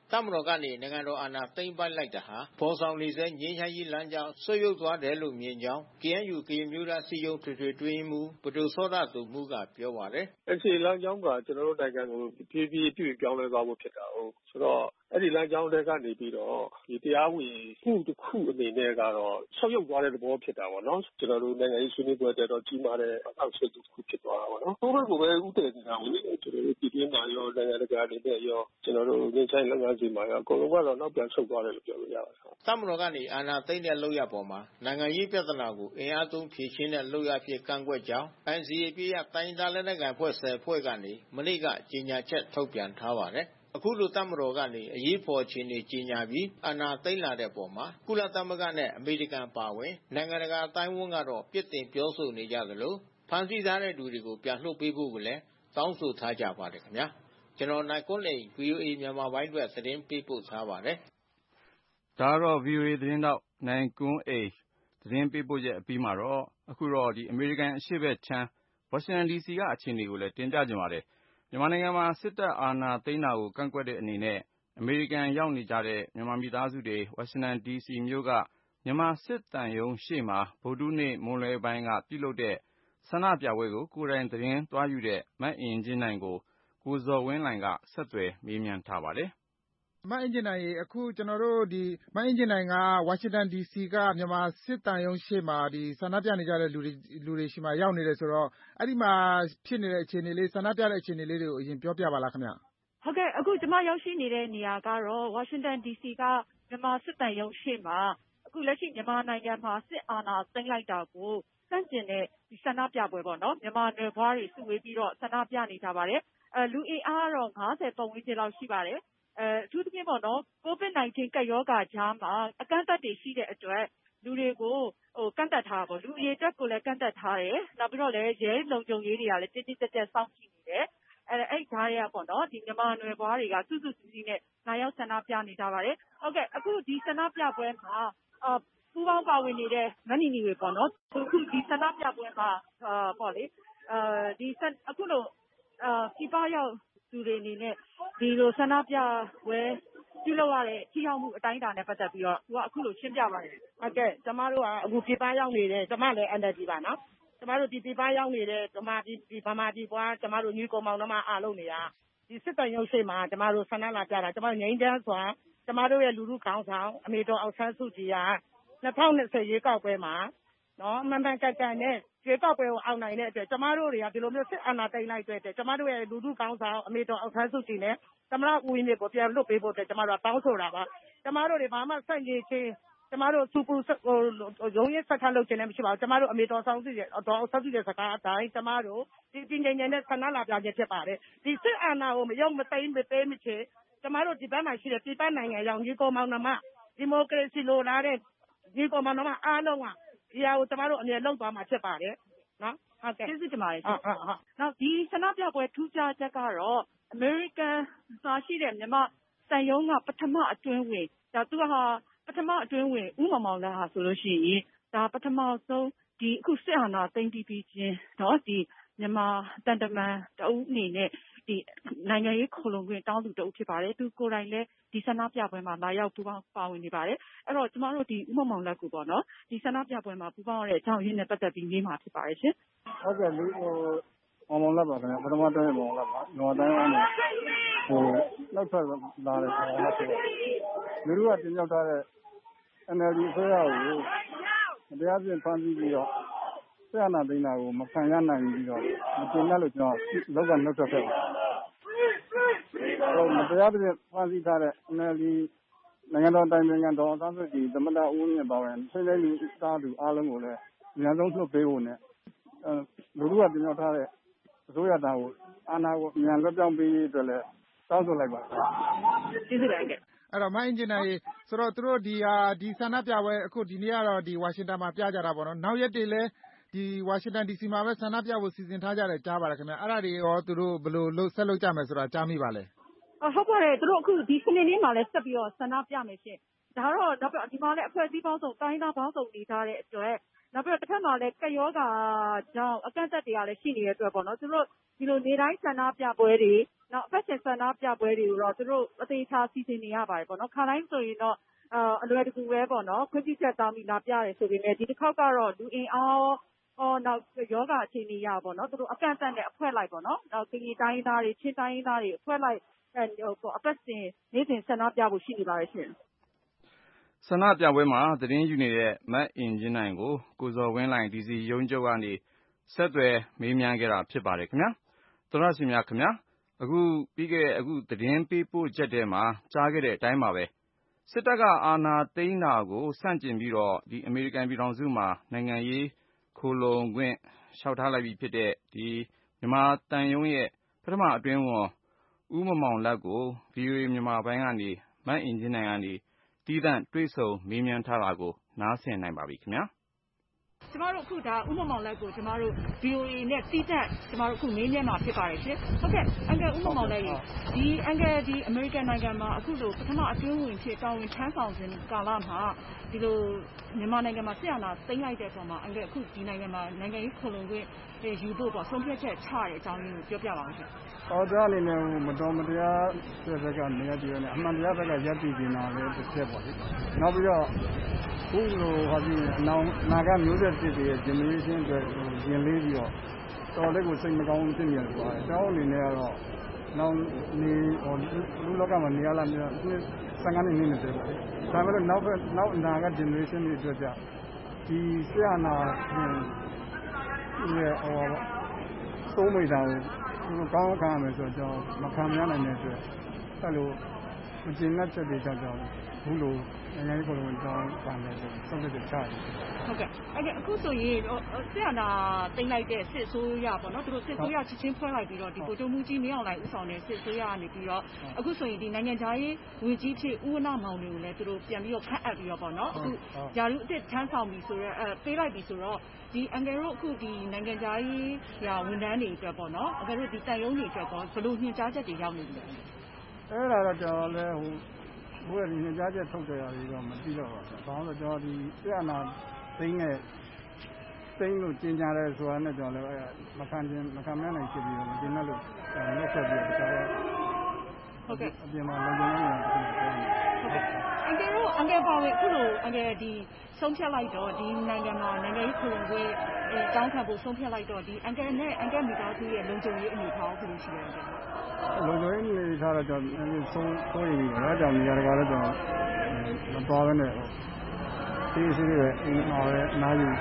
တပ်မတော်ကနေနိုင်ငံတော်အာဏာသိမ်းပိုက်လိုက်တာဟာဖော်ဆောင်နေစေငြိမ်းချမ်းရေးလမ်းကြောင်းဆွေးရုပ်သွားတယ်လို့မြင်ကြောင်း ကေအန်ယူ ကရင်မျိုးသားစည်းရုံးထွေထွေတွင်းမှုပဒိုစောဒသူမှုကပြောပါတယ်။အခြေလမ်းကြောင်းကကျွန်တော်တို့နိုင်ငံကိုဖြည်းဖြည်းပြုပြောင်းလဲသွားဖို့ဖြစ်တာဟုတ်ဆိုတော့အဲ့ဒီလမ်းကြောင်းတွေကနေပြီးတော့ဒီတရားဝင်ခုတစ်ခုအနေနဲ့ကတော့ဆောက်ရုပ်သွားတဲ့သဘောဖြစ်တာပေါ့နော်ကျွန်တော်တို့နိုင်ငံရေးဆွေးနွေးပွဲတော့ကြီးမားတဲ့အထောက်အပံ့တစ်ခုဖြစ်သွားတာပေါ့နော်။တို့ကိုပဲဥတည်နေတာဝင်ကျွန်တော်တို့ပြည်တွင်းမှာရောနိုင်ငံတကာအနေနဲ့ရောကျွန်တော်တို့ငြိမ်းချမ်းလုပ်ငန်းစဉ်မှာရောအကုန်လုံးကတော့နောက်ပြန်ဆုတ်သွားတယ်လို့ပြောလို့ရပါတယ်။တပ်မတော်ကနေအာဏာသိမ်းတဲ့လုပ်ရပေါ်မှာနိုင်ငံရေးပြဿနာကိုအင်အားသုံးဖြေရှင်းတဲ့လုပ်ရဖြစ်ကန့်ကွက်ကြောင်း N C A ပြည့်ရတိုင်းသားလက်နက်ကိုင်ဖွဲ့ဆယ်ဖွဲ့ကနေမနေ့ကကြေညာချက်ထုတ်ပြန်ထားပါတယ်။အခုလိုတပ်မတော်ကနေအရေးပေါ်အခြေအနေကြေညာပြီးအာဏာသိမ်းလာတဲ့ပေါ်မှာကုလသမဂ္ဂနဲ့အမေရိကန်ပါဝင်နိုင်ငံတကာအတိုင်းအဝန်ကတော့ပြစ်တင်ပြောဆိုနေကြသလိုဖမ်းဆီးထားတဲ့လူတွေကိုပြန်လွှတ်ပေးဖို့ကလည်းတောင်းဆိုထားကြပါတယ်ခင်ဗျာကျွန်တော်နိုင်ကွန်းလိန် V O A မြန်မာပိုင်းအတွက်သတင်းပေးပို့ထားပါတယ်ဒါတော့ V O A သတင်းတော့နိုင်ကွန်းအိန်သတင်းပေးပို့ချက်အပြီးမှာတော့အခုတော့ဒီအမေရိကန်အရှေ့ဘက်ခြမ်းဝါရှင်တန် ဒီစီ ကအခြေအနေကိုလည်းတင်ပြကြပါတယ်မြန်မာနိုင်ငံမှာစစ်တပ်အာဏာသိမ်းတာကိုကန့်ကွက်တဲ့အနေနဲ့အမေရိကန်ရောက်နေကြတဲ့မြန်မာမိသားစုတွေဝါရှင်တန် ဒီစီ မြို့ကမြန်မာစစ်သံရုံးရှေ့မှာဗုဒ္ဓနေ့မွန်းလွဲပိုင်းကပြုလုပ်တဲ့ဆန္ဒပြပွဲကိုကိုယ်တိုင်သတင်းသွားယူတဲ့မအင်ကြင်းနိုင်ကိုကိုဇော်ဝင်းလှိုင်ကဆက်သွယ်မေးမြန်းထားပါတယ်မအင်ဂျင်နိုင်ရေအခုကျွန်တော်တို့ဒီမအင်ဂျင်နိုင်ကဝါရှင်တန် ဒီစီ ကမြန်မာစစ်တမ်းရုံးရှေ့မှာဒီဆန္ဒပြနေကြတဲ့လူတွေလူတွေရှိမှရောက်နေတယ်ဆိုတော့အဲ့ဒီမှာဖြစ်နေတဲ့အခြေအနေလေးဆန္ဒပြတဲ့အခြေအနေလေးတွေကိုအရင်ပြောပြပါလားခင်ဗျဟုတ်ကဲ့အခုကျွန်မရောက်ရှိနေတဲ့နေရာကတော့ဝါရှင်တန် ဒီစီ ကမြန်မာစစ်တမ်းရုံးရှေ့မှာအခုလက်ရှိမြန်မာနိုင်ငံမှာစစ်အာဏာသိမ်းလိုက်တာကိုစန့်ကျင်တဲ့ဆန္ဒပြပွဲပေါ့နော်မြန်မာနယ်ဘွားတွေစုဝေးပြီးတော့ဆန္ဒပြနေကြပါတယ်အဲလူအင်အားကတော့၅၀ပတ်ဝန်းကျင်လောက်ရှိပါတယ်အဲအထူးသဖြင့်ပေါ့နော် ကိုဗစ်၁၉ ကပ်ရောဂါကြားမှာအကန့်အသတ်တွေရှိတဲ့အတွက်လူတွေကိုဟိုကန့်သတ်ထားပါလူအရေးအတွက်ကိုလည်းကန့်သတ်ထားတယ်နောက်ပြီးတော့လည်းရဲလုံခြုံရေးတွေကလည်းတိတိကျကျစောင့်ကြည့်နေတယ်အဲအဲ့ဓာတ်ရပေါ့နော်ဒီမြန်မာနယ်ဘွားတွေကစုစုစည်းစည်းနဲ့လာရောက်ဆန္ဒပြနေကြပါတယ်ဟုတ်ကဲ့အခုဒီဆန္ဒပြပွဲမှာအာပူပေါင်းပါဝင်နေတဲ့မနီနီတွေပေါ့နော်အခုဒီဆန္ဒပြပွဲမှာအာပေါ့လေအဲဒီအခုလိုအာပြပရောက်သူတွေအနေနဲ့ဒီလိုဆန္ဒပြပွဲပြုလုပ်ရတဲ့ထိရောက်မှုအတိုင်းအတာနဲ့ပတ်သက်ပြီးတော့သူကအခုလိုရှင်းပြပါတယ်ဟုတ်ကဲ့ကျမတို့ကအခုပြပရောက်နေတယ်ကျမလည်း N L D ပါနော်ကျမတို့ဒီပြပရောက်နေတဲ့ဗမာပြည်ဗမာပြည်ပွားကျမတို့ညီကောင်မောင်နှမအားလုံးနေတာဒီစစ်တမ်းရုံးရှိမှာကျမတို့ဆန္ဒလာပြတာကျမတို့ငြိမ်းချမ်းစွာကျမတို့ရဲ့လူလူခေါင်းဆောင်အမေတော်အောင်ဆန်းစုကြည်က၂၀၂၀ရွေးကောက်ပွဲမှာနော်မှန်မှန်ကန်ကန်နဲ့ရွေးကောက်ပွဲကိုအောင်နိုင်တဲ့အတွက်ကျမတို့တွေကဒီလိုမျိုးစစ်အာဏာသိမ်းလိုက်တဲ့အတွက်ကျမတို့ရဲ့လူလူခေါင်းဆောင်အမေတော်အောင်ဆန်းစုကြည်နဲ့သမရဦးဝင်းမြင့်ကိုပြန်လွတ်ပေးဖို့အတွက်ကျမတို့ကတောင်းဆိုတာပါကျမတို့တွေဘာမှစိုက်ကြီးချင်းကျမတို့စူပူဟိုရုံးရဆက်ထလုပ်ခြင်းနဲ့မရှိပါဘူးကျမတို့အမေတော်ဆောင်စုရဲ့တော်အောင်ဆန်းစုရဲ့စကားအတိုင်းကျမတို့ဒီပြည်ငြိမ်တဲ့ဆန္ဒလာပြခြင်းဖြစ်ပါတယ်ဒီစစ်အာဏာကိုမယုံမသိမ်းမပေးမချေကျမတို့ဒီဘက်မှာရှိတဲ့ပြည်ပနိုင်ငံရောင်ကြီးကောင်မောင်နှမဒီမိုကရေစီလိုလားတဲ့ဒီကောင်မောင်နှမအားလုံးကဒီဟာကိုကျမတို့အမြဲလုံသွားမှာဖြစ်ပါတယ်နော်ဟုတ်ကဲ့ကျေးဇူးတင်ပါတယ်ဟုတ်ဟုတ်ဟုတ်နောက်ဒီဆန္ဒပြပွဲထူးခြားချက်ကတော့အမေရိကန်စာရှိတဲ့မြန်မာစံရုံးကပထမအတွင်းဝင်ဒါသူဟာပထမအတွင်းဝင်ဦးမောင်မောင်လဟာဆိုလို့ရှိရင်ဒါပထမဆုံးဒီအခုစစ်အာဏာသိမ်းပြီးပြီးချင်းတော့ဒီမြန်မာတန်တမန်တအုပ်အနေနဲ့ဒီနိုင်ငံရေးခုံလုံခွင့်တောင်းသူတအုပ်ဖြစ်ပါတယ်သူကိုယ်တိုင်လည်းဒီဆန္ဒပြပွဲမှာလာရောက်ပူးပေါင်းပါဝင်နေပါတယ်အဲ့တော့ကျမတို့ဒီဦးမောင်မောင်လက်ကိုပေါ့နော်ဒီဆန္ဒပြပွဲမှာပူးပေါင်းရတဲ့အကြောင်းရင်းနဲ့ပတ်သက်ပြီးနေမှာဖြစ်ပါတယ်ရှင်ဟုတ်ကဲ့လူဟိုမောင်မောင်လက်ပါခင်ဗျပထမတန်းမောင်လက်ပါညော်တိုင်းအောင်ဟိုနောက်ထွက်လာတဲ့မောင်လက်ဆိုလူတို့ကတင်ရောက်ထားတဲ့ N L D အစိုးရကိုတရားပြင်ဖမ်းပြီးပြီးတော့ဆရာနာသိန်းတာကိုမခံရနိုင်ပြီးတော့မတင်ရလို့ကျွန်တော်လောက်ကနှုတ်ထွက်ခဲ့ပါတယ်ဟိုမတရားပြင်ဖမ်းဆီးထားတဲ့ N L D နိုင်ငံတော်တိုင်ပင်ခံတော်အောင်ဆန်းစုကြည်သမ္မတဦးမြင့်ပါဝင်ဆွေးနွေးလူသားသူအားလုံးကိုလည်းအများဆုံးလွှတ်ပေးဖို့နဲ့လူတို့ကတင်ရောက်ထားတဲ့အစိုးရသားကိုအာဏာကိုအမြန်လွှတ်ပြောင်းပေးရေးအတွက်လည်းတောင်းဆိုလိုက်ပါတယ်ကျေးဇူးတင်ပါတယ်အဲ့တော့မအင်ဂျင်နိုင်ဆိုတော့သူတို့ဒီဟာဒီဆန္ဒပြပွဲအခုဒီနေ့ကတော့ဒီဝါရှင်တန်မှာပြကြတာပေါ့နော်နောက်ရက်တွေလည်းဒီဝါရှင်တန် ဒီစီ မှာပဲဆန္ဒပြဖို့စီစဉ်ထားကြတယ်ကြားပါတယ်ခင်ဗျအဲ့ဒါတွေရောသူတို့ဘယ်လိုလုပ်ဆက်လုပ်ကြမယ်ဆိုတာကြားမိပါလဲဟုတ်ပါတယ်သူတို့အခုဒီစနေနေ့မှာလည်းဆက်ပြီးတော့ဆန္ဒပြမယ်ရှင်ဒါတော့ဒီမှာလည်းအဖွဲ့အစည်းပေါင်းစုံတိုင်းသားပေါင်းစုံနေထားတဲ့အတွက်နောက်ပြီးတော့တစ်ခါမှလည်းကက်ယောဂါကြောင့်အကန့်အသတ်တွေကလည်းရှိနေတဲ့အတွက်ပေါ့နော်သူတို့ဒီလိုနေတိုင်းဆန္ဒပြပွဲတွေနောက်အပတ်စဉ်ဆန္ဒပြပွဲတွေကိုတော့သူတို့အသေးချာစီစဉ်နေရပါတယ်ပေါ့နော်ခါတိုင်းဆိုရင်တော့အလွယ်တကူပဲပေါ့နော်ခွင့်ပြုချက်တောင်းပြီးလာပြတယ်ဆိုပေမဲ့ဒီတစ်ခေါက်ကတော့လူအင်အားအော်နောက်ယောဂအခြေအနေရပေါ့နော်သူတို့အကန့်အသတ်နဲ့အဖွဲ့လိုက်ပေါ့နော်နောက်ကရင်တိုင်းသားတွေချင်းတိုင်းသားတွေအဖွဲ့လိုက်အဲဟိုအပတ်စဉ်နေ့စဉ်ဆန္ဒပြဖို့ရှိနေပါတယ်ရှင်ဆန္ဒပြပွဲမှာသတင်းယူနေတဲ့မတ်အင်ဂျင်နိုင်ကိုကိုဇော်ဝင်းလိုင်ဒီစီရုံးချုပ်ကနေဆက်သွယ်မေးမြန်းခဲ့တာဖြစ်ပါတယ်ခင်ဗျာသောရရှင်များခင်ဗျာအခုပြီးခဲ့တဲ့အခုသတင်းပေးပို့ချက်ထဲမှာကြားခဲ့တဲ့အတိုင်းပါပဲစစ်တပ်ကအာဏာသိမ်းတာကိုဆန့်ကျင်ပြီးတော့ဒီအမေရိကန်ပြည်ထောင်စုမှာနိုင်ငံရေးခိုလုံခွင့်လျှောက်ထားလိုက်ပြီးဖြစ်တဲ့ဒီမြန်မာတန်ယုံရဲ့ပထမအတွင်းဝန်ဦးမမောင်လတ်ကို ဗီအိုအေ မြန်မာပိုင်းကနေမတ်အင်ဂျင်နိုင်ကနေတီးသန့်တွေ့ဆုံမေးမြန်းထားတာကိုနားဆင်နိုင်ပါပြီခင်ဗျာကျမတို့အခုဒါဥမမောင်လက်ကိုကျမတို့ ဗီအိုအေ နဲ့တီးသန့်ကျမတို့အခုမေးမြန်းမှာဖြစ်ပါတယ်ရှင်ဟုတ်ကဲ့အန်ကယ်ဥမမောင်လက်ဒီအန်ကယ်ဒီအမေရိကန်နိုင်ငံမှာအခုလိုပထမအတွင်းဝင်ဖြစ်တာဝန်ထမ်းဆောင်ခြင်းကာလမှာဒီလိုမြန်မာနိုင်ငံမှာဆရာနာသိမ်းလိုက်တဲ့ပုံမှာအန်ကယ်အခုဒီနိုင်ငံမှာနိုင်ငံရေးခိုလုံခွင့်ယူဖို့ပေါ့ဆုံးဖြတ်ချက်ချတဲ့အကြောင်းရင်းကိုပြောပြပါဦးရှင်အော်ဒါအနေနဲ့မတော်မတရားတဲ့ဘက်ကနေရာကြည့်ရတယ်အမှန်တရားဘက်ကရပ်တည်နေတာလည်းတစ်ချက်ပေါ့လေနောက်ပြီးတော့ခုလိုဟာပြီးနောက်နာကမျိုးဆက်တစ်တွေရဲ့ generation အတွက်ရင်လေးပြီးတော့တော်လေးကိုစိတ်မကောင်းဖြစ်နေတယ်ပေါ့အဲတောင်းအနေနဲ့ကတော့နောက်နေဟိုလူလောကမှာနေရလာမျိုးဆန်ကနေနေနေတယ်ပေါ့ဒါပေမဲ့နောက်နောက်နာက generation တွေအတွက်ကြဒီဆရာနာရဲ့ဟိုသုံးမိတာကိုကောင်းခံရမယ်ဆိုတော့မခံရနိုင်တဲ့အတွက်အဲ့လိုမကျင်တဲ့ချက်တွေကြောင့်ဘူးလို့နိုင်ငံရေးကိုယ်တော်ကြောင်းပန်တယ်ဆိုဆုံးဖြတ်ချက်ချတယ်ဟုတ်ကဲ့အဲ့ကအခုဆိုရင်ဆရာနာတင်လိုက်တဲ့စစ်အစိုးရပေါ့နော်သူတို့စစ်အစိုးရချင်းချင်းဖွဲ့လိုက်ပြီးတော့ဒီကိုကျုံမှုကြီးမင်းအောင်လှိုင်ဦးဆောင်တဲ့စစ်အစိုးရကနေပြီးတော့အခုဆိုရင်ဒီနိုင်ငံသားရေးဝင်ကြီးဖြစ်ဦးဝနမောင်တွေကိုလည်းသူတို့ပြန်ပြီးတော့ခန့်အပ်ပြီးတော့ပေါ့နော်အခုယာရုအစ်စ်ထမ်းဆောင်ပြီးဆိုတော့အဲပေးလိုက်ပြီးဆိုတော့ဒီအန်ဂယ်တို့အခုဒီနိုင်ငံသားရေးရာဝန်ထမ်းတွေအတွက်ပေါ့နော်အန်ဂယ်တို့ဒီတိုင်ရုံးတွေအတွက်ပေါ့ဘယ်လိုညှိနှိုင်းချက်တွေရောက်နေလဲအဲ့ဒါတော့ကျွန်တော်လည်းဟိုဘုရားဒီညကြားချက်ထုတ်တယ်ရတယ်တော့မသိတော့ပါဘူး။ဘာလို့လဲကျွန်တော်ဒီဆရာနာသိန်းနဲ့သိန်းလို့ကျင်ကြတယ်ဆိုတာနဲ့ကျွန်တော်လည်းမခံခြင်းမခံမနိုင်ဖြစ်ပြီးတော့ဒီနေ့လို့လက်ဆက်ပြီးတော့ဟုတ်ကဲ့အပြင်မှာလုံခြုံရေးနေတာဟုတ်ကဲ့အန်ကယ်တို့အန်ကယ်ပါဝင်အခုလိုအန်ကယ်ဒီဆုံးဖြတ်လိုက်တော့ဒီနိုင်ငံမှာနိုင်ငံရေးခိုလုံခွင့်တောင်းခံဖို့ဆုံးဖြတ်လိုက်တော့ဒီအန်ကယ်နဲ့အန်ကယ်မိသားစုရဲ့လုံခြုံရေးအနေအထားကိုဘယ်လိုရှိလဲလုံခြုံရေးအနေအထားတော့ကျွန်တော်ဆုံးဆုံးရည်ဒါကြောင့်နေရာတကာတော့ကျွန်တော်မတော်ဘဲနဲ့ဒီစီးရဲ့အင်းအားရဲ့အနားယူ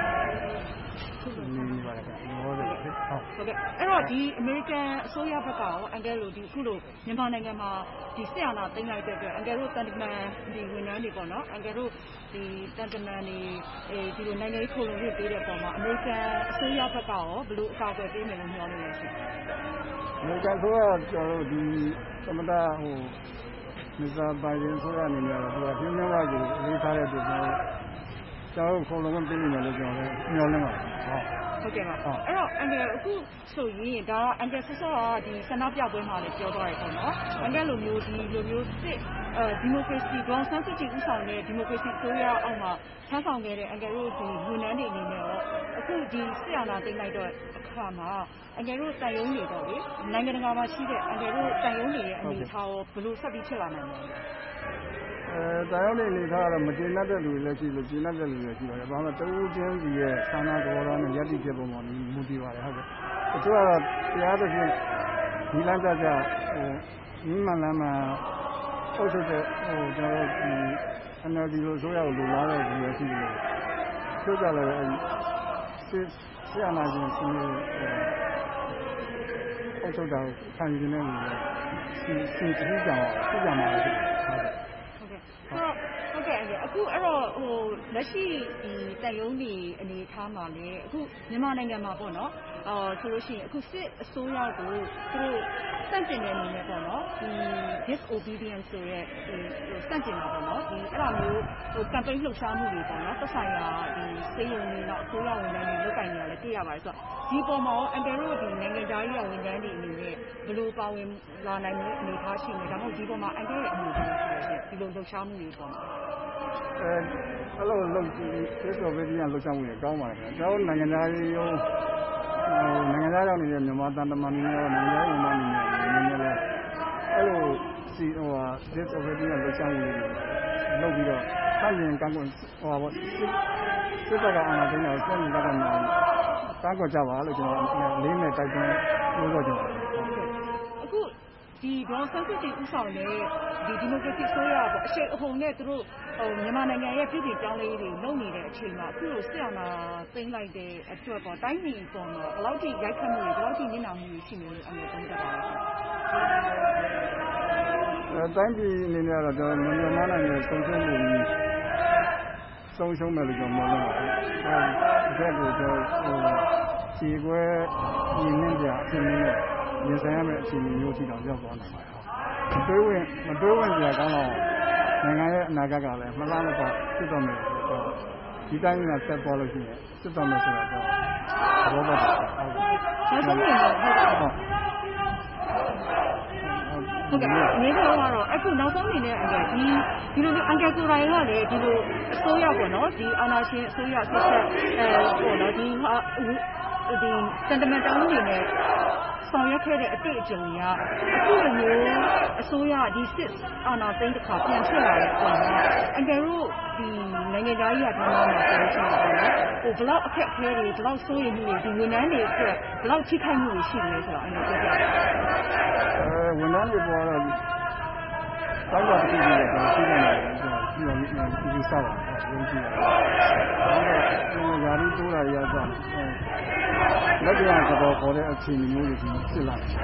နေနေပါလေဟုတ်တယ်ဟုတ်ဟုတ်ကဲ့အဲ့တော့ဒီအမေရိကန်အစိုးရဘက်ကရောအန်ကယ်လိုဒီအခုလိုမြန်မာနိုင်ငံမှာဒီဆရာနာသိမ်းလိုက်တဲ့အတွက်အန်ကယ်တို့တန်တမန်ဒီဝန်ထမ်းတွေပေါ့နော်အန်ကယ်တို့ဒီတန်တမန်တွေအဲဒီလိုနိုင်ငံရေးခိုလုံရေးပေးတဲ့ပုံမှာအမေရိကန်အစိုးရဘက်ကရောဘယ်လိုအကောက်အွယ်ပေးမယ်လို့မျှော်လင့်လဲရှင်အမေရိကန်ဆိုတော့ကျွန်တော်တို့ဒီသမတဟိုမစ္စတာဘိုင်ဒန်ဆိုရအနေနဲ့တော့သူက human rights ကိုလေးထားတဲ့အတွက်ကျွန်တော်ကျွန်တော်ခေါ်လုံးပေးနေတယ်လို့ကျွန်တော်လည်းမျှော်လင့်ပါတယ်ဟုတ်ဟုတ်ကဲ့ပါအဲ့တော့အန်ကယ်အခုဆိုရင်ဒါအန်ကယ်ဆက်စောကဒီဆန္ဒပြပွဲမှာလည်းပြောသွားတယ်ပေါ့နော်အန်ကယ်လိုမျိုးဒီလိုမျိုးစစ်ဒီမိုကရေစီကောင်ဆန်းစုကြည်ဦးဆောင်တဲ့ဒီမိုကရေစီဆိုရအောက်မှာထမ်းဆောင်ခဲ့တဲ့အန်ကယ်တို့ဒီဝန်ထမ်းတွေအနေနဲ့ရောအခုဒီစစ်အာဏာသိမ်းလိုက်တော့အခါမှာအန်ကယ်တို့တိုင်ရုံးတွေတော့လေနိုင်ငံတကာမှာရှိတဲ့အန်ကယ်တို့တိုင်ရုံးတွေရဲ့အနေအထားရောဘယ်လိုဆက်ပြီးဖြစ်လာနိုင်မလဲအဲတိုင်ရုံးတွေအနေထားကတော့မကျေနပ်တဲ့လူတွေလည်းရှိလို့ကျေနပ်တဲ့လူတွေရှိပါတယ်။ဘာမှတဦးချင်းစီရဲ့ဆန္ဒတော်တော်နဲ့ယက်တိချက်ပုံပေါ်မူတည်ပါတယ်ဟုတ်ကဲ့။တချို့ကတော့တရားသဖြင့်ဒီလမ်းကြကြဟိုမိမှန်လမ်းမှာအုပ်ချုပ်တဲ့ဟိုကျွန်တော်တို့ဒီ N L D လို့ဆိုရလို့လိုလားတဲ့လူတွေရှိတယ်။ချို့ကြလည်းအဲဒီစစ်ဆရာနာရှင်စနေအုပ်ချုပ်တာခံယူနေတယ်လို့စီစီကြည့်ကြအောင်ကြည့်ကြမှာဟုတ်ကဲ့ဟုတ်ကဲ့အခုအဲ့တော့ဟိုလက်ရှိဒီတိုင်ရုံးတွေအနေထားမှာလေအခုမြန်မာနိုင်ငံမှာပေါ့နော်အော်ဆိုလို့ရှိရင်အခုစစ်အစိုးရကိုသူတို့စန့်ကျင်တဲ့အနေနဲ့ပေါ့နော်ဒီ disobedience ဆိုရဲဒီစန့်ကျင်တာပေါ့နော်ဒီအဲ့လိုမျိုးဟို campaign လှုပ်ရှားမှုတွေပေါ့နော်သက်ဆိုင်ရာဒီစေယုံတွေတော့အစိုးရဝန်ထမ်းတွေလုပ်ကိုင်နေရတယ်တွေ့ရပါတယ်ဆိုတော့ဒီပုံမှာအန်ကယ်တို့ဒီနိုင်ငံသားရေးဝန်ထမ်းတွေအနေနဲ့ဘယ်လိုပါဝင်လာနိုင်မလဲအနေထားရှိနေဒါမှမဟုတ်ဒီပုံမှာအန်ကယ်ရဲ့အမှုတွေရှိတယ်ဒီလိုလှုပ်ရှားမှုတွေပေါ့နော်အဲအဲ့လိုလုပ်ဒီဆိုဗီဒီယန်လှုပ်ရှားမှုတွေကောင်းပါတယ်ကျွန်တော်နိုင်ငံသားရေးရောဟိုနိုင်ငံသားရောက်နေတဲ့မြန်မာတန်တမာနေရောနိုင်ငံသားဝန်ထမ်းတွေနဲ့အဲ့လိုစီဟိုဟာ disobedience လှုပ်ရှားမှုတွေလုပ်ပြီးတော့ဆန့်ကျင်ကန့်ကွက်ဟိုဟာပေါ့စစ်တပ်ကအာဏာသိမ်းတာကိုဆန့်ကျင်ကန့်ကွက်နေတာကန့်ကွက်ကြပါလို့ကျွန်တော်လေးနဲ့တိုက်တွန်းလို့တော့ကျွန်တော်အခုဒီဒေါ်ဆန်းစုကြည်ဦးဆောင်တဲ့ဒီဒီမိုကရေစီဆိုရပေါ့အရှိန်အဟုန်နဲ့သူတို့ဟိုမြန်မာနိုင်ငံရဲ့ပြည်ပြည်ကြောင်းလေးတွေလုပ်နေတဲ့အချိန်မှာအခုလိုဆက်အောင်လာသိမ်းလိုက်တဲ့အတွက်ပေါ့တိုင်းပြည်ပေါ်မှာဘယ်လောက်ထိရိုက်ခတ်မှုတွေဘယ်လောက်ထိနစ်နာမှုတွေရှိနေလို့အမြဲတမ်းတက်ပါလဲအဲတိုင်းပြည်အနေနဲ့ကတော့ကျွန်တော်မြန်မာနိုင်ငံဆုံးရှုံးမှုကြီးဆုံးရှုံးမယ်လို့ကျွန်တော်ပြောလို့ပါတယ်အဲဒီကိုကျွန်တော်ဟိုခြေခွဲရင်းနှင်းပြအဖြစ်နဲ့ရင်ဆိုင်ရမယ့်အခြေအနေမျိုးထိတော့ရောက်သွားနိုင်ပါတယ်မတွေးဝင်မတွေးဝင်ကြကောင်းတော့နိုင်ငံရဲ့အနာဂတ်ကလည်းမလားမတော့ဖြစ်တော့မယ်ဆိုတော့ဒီတိုင်းကဆက်ပေါ်လို့ရှိရင်ဖြစ်တော့မယ်ဆိုတော့ဘောပါဟုတ်ကဲ့ဟုတ်ကဲ့ဟုတ်ကဲ့နေတော့အခုနောက်ဆုံးအနေနဲ့အကဒီဒီလိုအန်ကယ်ကိုရိုင်းကလည်းဒီလိုအစိုးရပေါ့နော်ဒီအာဏာရှင်အစိုးရဆက်ဆက်အဲပေါ့နော်ဒီဟာဒီ sentimental အနေနဲ့ဆောင်ရွက်ခဲ့တဲ့အတွေ့အကြုံတွေကအခုလိုမျိုးအစိုးရဒီစစ်အာဏာသိမ်းတစ်ခါပြန်ဖြစ်လာတဲ့ပုံမှာအကယ်လို့ဒီနိုင်ငံသားကြီးကထားမှာဆိုလို့ရှိရင်ပေါ့နော်ဟိုဘလောက်အခက်အခဲတွေဘလောက်စိုးရိမ်မှုတွေဒီဝန်ထမ်းတွေအတွက်ဘလောက်ထိခိုက်မှုတွေရှိနေလဲဆိုတော့အဲ့ဒါပြောပြပါအဲဝန်ထမ်းတွေပေါ်တော့တောက်တော့တစ်ခုတည်းကရှိနေတယ်ကျွန်တော်ပြီးတော့ဒီစားပါရုံးကြည့်ရတယ်ဟိုယာရီတိုးတာရကြတယ်လက်ကျန်ကတော့ပေါ်တဲ့အခြေအနေမျိုးတွေဖြစ်လာတယ်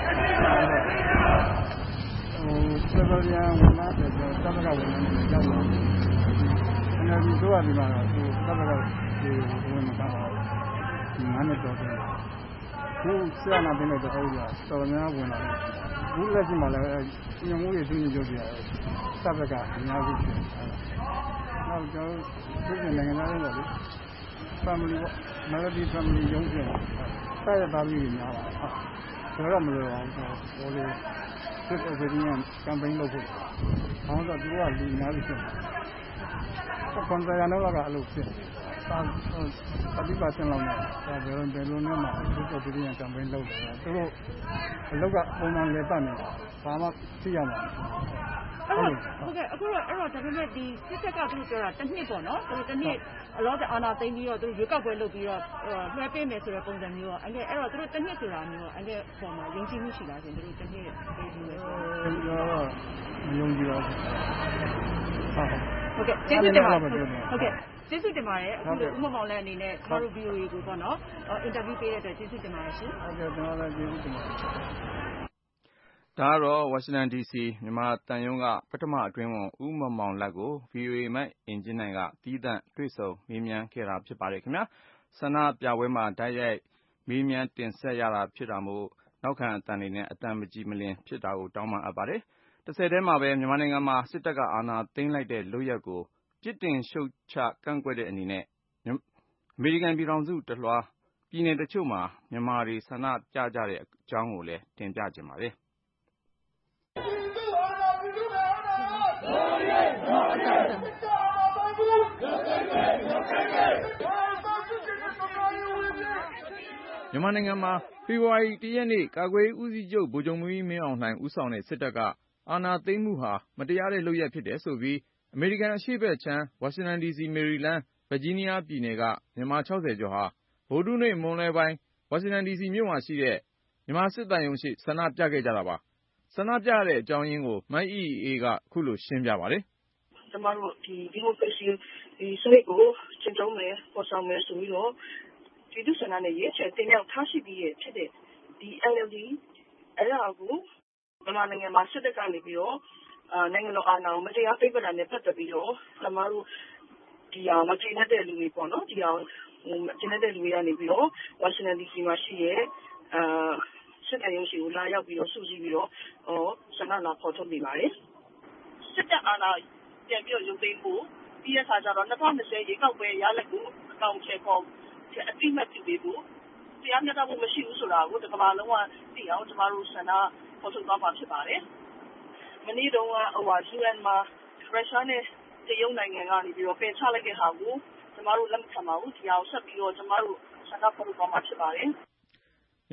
ဟိုစပယ်ရန်ဝန်ထမ်းတွေသမဂဝန်ထမ်းတွေကြောက်လို့အနေနဲ့တို့ကဒီမှာဟိုသမဂဒီဝန်ထမ်းပါဒီငါးနှစ်တော့တယ်ခုဆရာနာတင်တဲ့တော့အဲ့ဒါတော်များဝင်လာတယ်ဘူးလက်ရှိမှာလည်းညမှုတွေသိနေကြတယ်စပယ်ကအများကြီးဖြစ်တယ်နောက်ကျွန်တော်တို့နိုင်ငံသားတွေပေါ့လေ family ပေါ့ melody family ရုံးပြန်ဆက်ရသားပြီးများပါဆိုတော့မလို့အောင်ဟိုလေ စစ် obedience campaign လုပ်ဖို့အောင်းတော့သူကလူများပြီဖြစ်တယ်ကွန်ပျူတာနဲ့ကတော့အလုပ်ဖြစ်တာပฏิပတ်ရှင်လောက်နဲ့ဒါဘယ်လိုဘယ်လိုနဲ့မှစစ် obedience campaign လုပ်တယ်သူတို့အလုပ်ကပုံမှန်လေပတ်နေတာဘာမှသိရမှာဟုတ်ကဲ့အခုတော့အဲ့တော့ဒါပေမဲ့ဒီစစ်တပ်ကသူပြောတာတစ်နှစ်ပေါ့နော်သူတစ်နှစ်အလောကအာဏာသိမ်းပြီးတော့သူရွေးကောက်ပွဲလုပ်ပြီးတော့လွှဲပေးမယ်ဆိုတဲ့ပုံစံမျိုးอ่ะအဲ့အဲ့တော့သူတို့တစ်နှစ်ဆိုတာမျိုးအဲ့ဒီပုံမှာယုံကြည်မှုရှိလားဆိုရင်သူတို့တစ်နှစ်ပေးပြီးမယ်ဆိုတော့မယုံကြည်ပါဘူးဟုတ်ကဲ့ကျေးဇူးတင်ပါတယ်ဟုတ်ကဲ့ကျေးဇူးတင်ပါတယ်အခုလိုဥမမောင်လည်းအနေနဲ့ကျွန်တော်တို့ ဗီအိုအေ ကိုပေါ့နော်အင်တာဗျူးပေးတဲ့အတွက်ကျေးဇူးတင်ပါတယ်ရှင်ဟုတ်ကဲ့ကျွန်တော်လည်းကျေးဇူးတင်ပါတယ်ဒါကတော့ဝါရှင်တန်ဒီစီမြန်မာတန်ယုံကပထမအတွင်းဝန်ဦးမောင်မောင်လတ်ကို ဗီအိုအေ မဲ့အင်ဂျင်နိုင်ကတီးသန့်တွေ့ဆုံမေးမြန်းခဲ့တာဖြစ်ပါတယ်ခင်ဗျာဆန္ဒပြပွဲမှာတိုက်ရိုက်မေးမြန်းတင်ဆက်ရတာဖြစ်တာမို့နောက်ခံအတန်တွေနဲ့အတန်မကြည်မလင်ဖြစ်တာကိုတောင်းပန်အပ်ပါတယ်တစ်ဆက်တည်းမှာပဲမြန်မာနိုင်ငံမှာစစ်တပ်ကအာဏာသိမ်းလိုက်တဲ့လုပ်ရက်ကိုပြစ်တင်ရှုတ်ချကန့်ကွက်တဲ့အနေနဲ့အမေရိကန်ပြည်ထောင်စုတလွှားပြည်နယ်တချို့မှာမြန်မာတွေဆန္ဒပြကြတဲ့အကြောင်းကိုလည်းတင်ပြကြပါမယ်မြန်မာနိုင်ငံမှာဖေဖော်ဝါရီလရက်နေ့ကာကွယ်ရေးဦးစီးချုပ်ဗိုလ်ချုပ်မှူးကြီးမင်းအောင်လှိုင်ဦးဆောင်တဲ့စစ်တပ်ကအာဏာသိမ်းမှုဟာမတရားတဲ့လုပ်ရပ်ဖြစ်တယ်ဆိုပြီးအမေရိကန်အရှေ့ဘက်ခြမ်းဝါရှင်တန်ဒီစီမေရီလန်းဗာဂျီးနီးယားပြည်နယ်ကမြန်မာ၆၀ကျော်ဟာဗုဒ္ဓဟူးနေ့မွန်းလွဲပိုင်းဝါရှင်တန်ဒီစီမြို့မှာရှိတဲ့မြန်မာစစ်သံရုံးရှေ့ဆန္ဒပြခဲ့ကြတာပါဆန္ဒပြရတဲ့အကြောင်းရင်းကိုမအီအေးကခုလိုရှင်းပြပါတယ်ကျမတို့ဒီဒီမိုကရေစီဒီစနစ်ကိုကျင့်သုံးမယ်ပေါ်ဆောင်မယ်ဆိုပြီးတော့ဒီသူဆန္ဒနဲ့ရေးချယ်တင်ရောက်ထားရှိပြီးရဖြစ်တဲ့ဒီ L L D အဲ့ဒါကိုမြန်မာနိုင်ငံမှာစစ်တပ်ကနေပြီးတော့နိုင်ငံတော်အာဏာကိုမတရားသိမ်းပိုက်တာနဲ့ပတ်သက်ပြီးတော့ကျမတို့ဒီအောင်မကျေနပ်တဲ့လူတွေပေါ့နော်ဒီအောင်မကျေနပ်တဲ့လူတွေကနေပြီးတော့ဝါရှင်တန်ဒီစီမှာရှိရဲ့အာစစ်တပ်ရုံးရှိကိုလာရောက်ပြီးတော့စုစည်းပြီးတော့ဟောဆန္ဒလာဖော်ထုတ်နေပါတယ်စစ်တပ်အာဏာပြန်ပြီးတော့ရုပ်သိမ်းဖို့ပြီးတဲ့အခါကျတော့၂၀၂၀ရေကောက်ပွဲရလက်ကိုအကောင့်ချေပေါ်အတိမတ်ပြုပေးဖို့တရားမျှတမှုမရှိဘူးဆိုတာကိုတကမ္ဘာလုံးကသိအောင်ကျမတို့ဆန္ဒဖော်ထုတ်သွားမှာဖြစ်ပါတယ်မနေ့တုန်းကဟိုဟာ U N မှာရုရှားနဲ့တရုတ်နိုင်ငံကနေပြီးတော့ပယ်ချလိုက်တဲ့ဟာကိုကျမတို့လက်မခံပါဘူးဒီအောင်ဆက်ပြီးတော့ကျမတို့ဆန္ဒဖော်ထုတ်သွားမှာဖြစ်ပါတယ်မ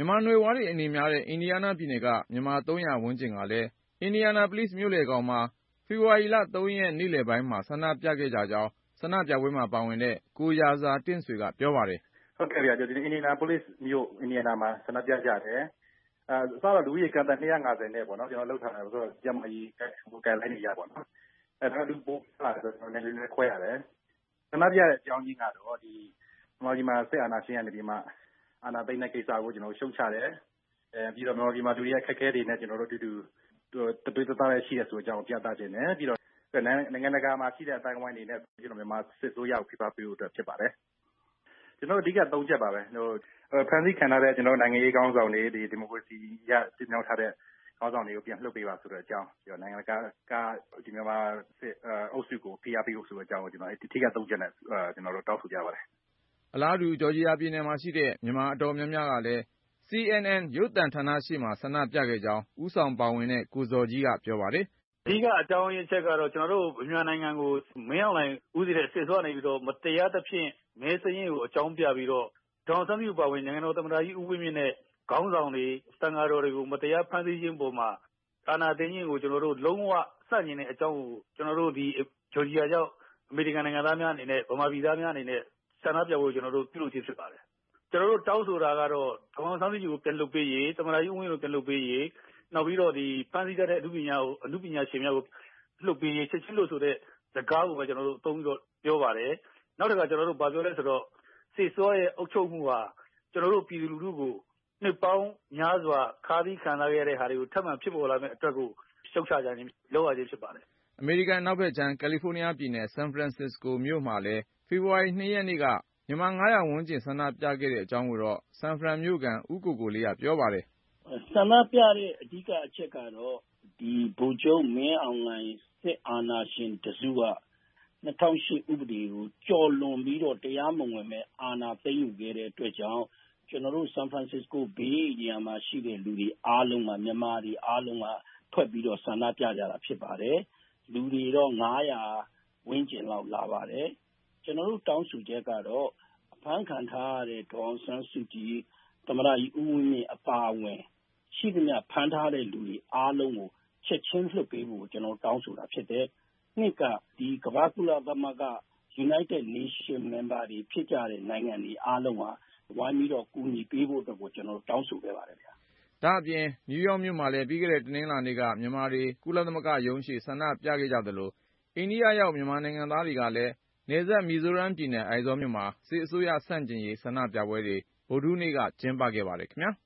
မြန်မာနွယ်ဖွားတွေအနေများတဲ့ အင်ဒီယားနားပြည်နယ်က မြန်မာသုံးရာဝန်းကျင်ကလည်း အင်ဒီယာနာပိုလိစ်မြို့လယ်ခေါင်မှာ ဖေဖော်ဝါရီလ ၃ ရက်နေ့လယ်ပိုင်းမှာဆန္ဒပြခဲ့ကြကြောင်းဆန္ဒပြပွဲမှာပါဝင်တဲ့ကိုရာဇာတင့်ဆွေကပြောပါတယ်။ဟုတ်ကဲ့ဗျာဒီအင်ဒီယာနာပိုလိစ်မြို့အင်ဒီယာနာမှာဆန္ဒပြကြတယ်။အဲစတော့လူကြီးကတန်two hundred fiftyနဲ့ပေါ့နော်ကျွန်တော်လှုပ်ထားတယ်ဆိုတော့ကျမကြီးကန်လိုင်းနေရပေါ့နော်။အဲဒါလူပို့လာဆိုတော့လည်းလည်းခွဲရတယ်။ဆန္ဒပြတဲ့အကြောင်းကြီးကတော့ဒီမြန်မာပြည်မှာစစ်အာဏာရှင်ကနေပြီးမှအာဏာသိမ်းတဲ့ကိစ္စကိုကျွန်တော်ရှုံချတယ်။အဲပြီးတော့မြန်မာပြည်မှာလူတွေရဲ့ခက်ခဲတွေနဲ့ကျွန်တော်တို့အတူတူတပိတသားရရှိရဆိုအကြောင်းပြသခြင်းနဲ့ပြီးတော့နိုင်ငံတကာမှာရှိတဲ့အတိုင်းအဝိုင်းတွေနဲ့ကျွန်တော်မြန်မာစစ်စိုးရကိုဖိအားပေးဖို့အတွက်ဖြစ်ပါတယ်။ကျွန်တော်အဓိကသုံးချက်ပါပဲ။ဟိုဖန်ဆီးခံရတဲ့ကျွန်တော်နိုင်ငံရေးကောင်းဆောင်တွေဒီဒီမိုကရေစီရတည်မြောက်ထားတဲ့ကောင်းဆောင်တွေကိုပြန်လှုပ်ပေးပါဆိုတဲ့အကြောင်းပြီးတော့နိုင်ငံတကာကဒီမြန်မာစစ်အုပ်စုကိုဖိအားပေးဖို့ဆိုတဲ့အကြောင်းကိုကျွန်တော်အဓိကသုံးချက်နဲ့ကျွန်တော်တို့တောင်းဆိုကြပါတယ်။အလားတူဂျော်ဂျီယာပြည်နယ်မှာရှိတဲ့မြန်မာအတော်များများကလည်း C N N ရုပ်သံဌာနရှိမှဆန္ဒပြခဲ့ကြောင်းဦးဆောင်ပါဝင်တဲ့ကိုဇော်ကြီးကပြောပါတယ်။အဓိကအကြောင်းရင်းချက်ကတော့ကျွန်တော်တို့မြန်မာနိုင်ငံကိုမင်းအောင်လှိုင်ဦးစီးတဲ့စစ်ဆွဲနေပြီးတော့မတရားသဖြင့်မဲစရင်ကိုအကြောင်းပြပြီးတော့ဒေါ်စံပြူပါဝင်နိုင်ငံတော်သမ္မတကြီးဦးဝင်းမြင့်နဲ့ခေါင်းဆောင်တွေစံဃာတော်တွေကိုမတရားဖမ်းဆီးခြင်းပေါ်မှာအာဏာသိမ်းခြင်းကိုကျွန်တော်တို့လုံးဝစန့်ကျင်တဲ့အကြောင်းကိုကျွန်တော်တို့ဒီဂျော်ဂျီယာရောက်အမေရိကန်နိုင်ငံသားများအနေနဲ့ဗမာပြည်သားများအနေနဲ့ဆန္ဒပြဖို့ကျွန်တော်တို့ပြုလုပ်ခြင်းဖြစ်ပါတယ်။ကျွန်တော်တို့တောင်းဆိုတာကတော့ဒေါ်စံပြူကိုပြန်လုပ်ပေးရေးသမ္မတကြီးဦးဝင်းမြင့်ကိုပြန်လုပ်ပေးရေးနောက်ပြီးတော့ဒီဖန်ဆီးတဲ့အမှုပညာကိုအမှုပညာရှင်များကိုလှုပ်ပေးရေးချက်ချင်းလို့ဆိုတဲ့စကားကိုပဲကျွန်တော်တို့အသုံးပြီးတော့ပြောပါတယ်နောက်တစ်ခါကျွန်တော်တို့ဗာပြောလဲဆိုတော့စစ်စောရဲ့အုပ်ချုပ်မှုဟာကျွန်တော်တို့ပြည်သူလူထုကိုနှစ်ပေါင်းများစွာခါးသီးခံစားရတဲ့ဟာတွေကိုထပ်မံဖြစ်ပေါ်လာမယ့်အတွက်ကိုရှုတ်ချကြခြင်းလုပ်ရခြင်းဖြစ်ပါတယ်အမေရိကန်နောက်ဘက်ခြမ်းကယ်လီဖိုးနီးယားပြည်နယ်ဆန်ဖရန်စစ္စကိုမြို့မှာလည်းဖေဖော်ဝါရီtwoရက်နေ့ကမြန်မာnine hundredဝန်းကျင်ဆန္ဒပြခဲ့တဲ့အကြောင်းကိုတော့ဆန်ဖရန်မြို့ကန်ဦးကိုကိုလေးကပြောပါတယ်ဆန္ဒပြတဲ့အဓိကအချက်ကတော့ဒီဗိုလ်ချုပ်မင်းအောင်လှိုင်စစ်အာဏာရှင်တစုကtwo thousand eightဥပဒေကိုကျော်လွန်ပြီးတော့တရားမဝင်မဲ့အာဏာသိမ်းယူခဲ့တဲ့အတွက်ကြောင့်ကျွန်တော်တို့ဆန်ဖရန်စစ္စကိုဘေးအေရီယာမှာရှိတဲ့လူတွေအားလုံးကမြန်မာတွေအားလုံးကထွက်ပြီးတော့ဆန္ဒပြကြတာဖြစ်ပါတယ်လူတွေတော့nine hundredဝန်းကျင်လောက်လာပါတယ်ကျွန်တော်တို့တောင်းဆိုချက်ကတော့အဖမ်းခံထားရတဲ့ဒေါ်ဆန်းစုကြည်သမ္မတကြီးဦးဝင်းမြင့်အပါအဝင်ရှိသမျှဖမ်းထားတဲ့လူတွေအားလုံးကိုချက်ချင်းလွှတ်ပေးဖို့ကျွန်တော်တောင်းဆိုတာဖြစ်တယ်။နှစ်ကဒီကမ္ဘာကုလသမဂ္ဂ United Nation member တွေဖြစ်ကြတဲ့နိုင်ငံတွေအားလုံးဟာဝိုင်းပြီးတော့ကူညီပေးဖို့အတွက်ကိုကျွန်တော်တောင်းဆိုခဲ့ပါတယ်ဗျာ။ဒါ့အပြင်နယူးယောက်မြို့မှာလည်းပြီးခဲ့တဲ့တနင်္လာနေ့ကမြန်မာတွေကုလသမဂ္ဂရုံးရှိဆန္ဒပြခဲ့ကြသလိုအိန္ဒိယရောက်မြန်မာနိုင်ငံသားတွေကလည်းနယ်စပ်မီဇိုရမ်ပြည်နယ်အိုင်ဇောမြို့မှာစစ်အစိုးရဆန့်ကျင်ရေးဆန္ဒပြပွဲတွေဗုဒ္ဓဟူးနေ့ကကျင်းပခဲ့ပါတယ်ခင်ဗျာ။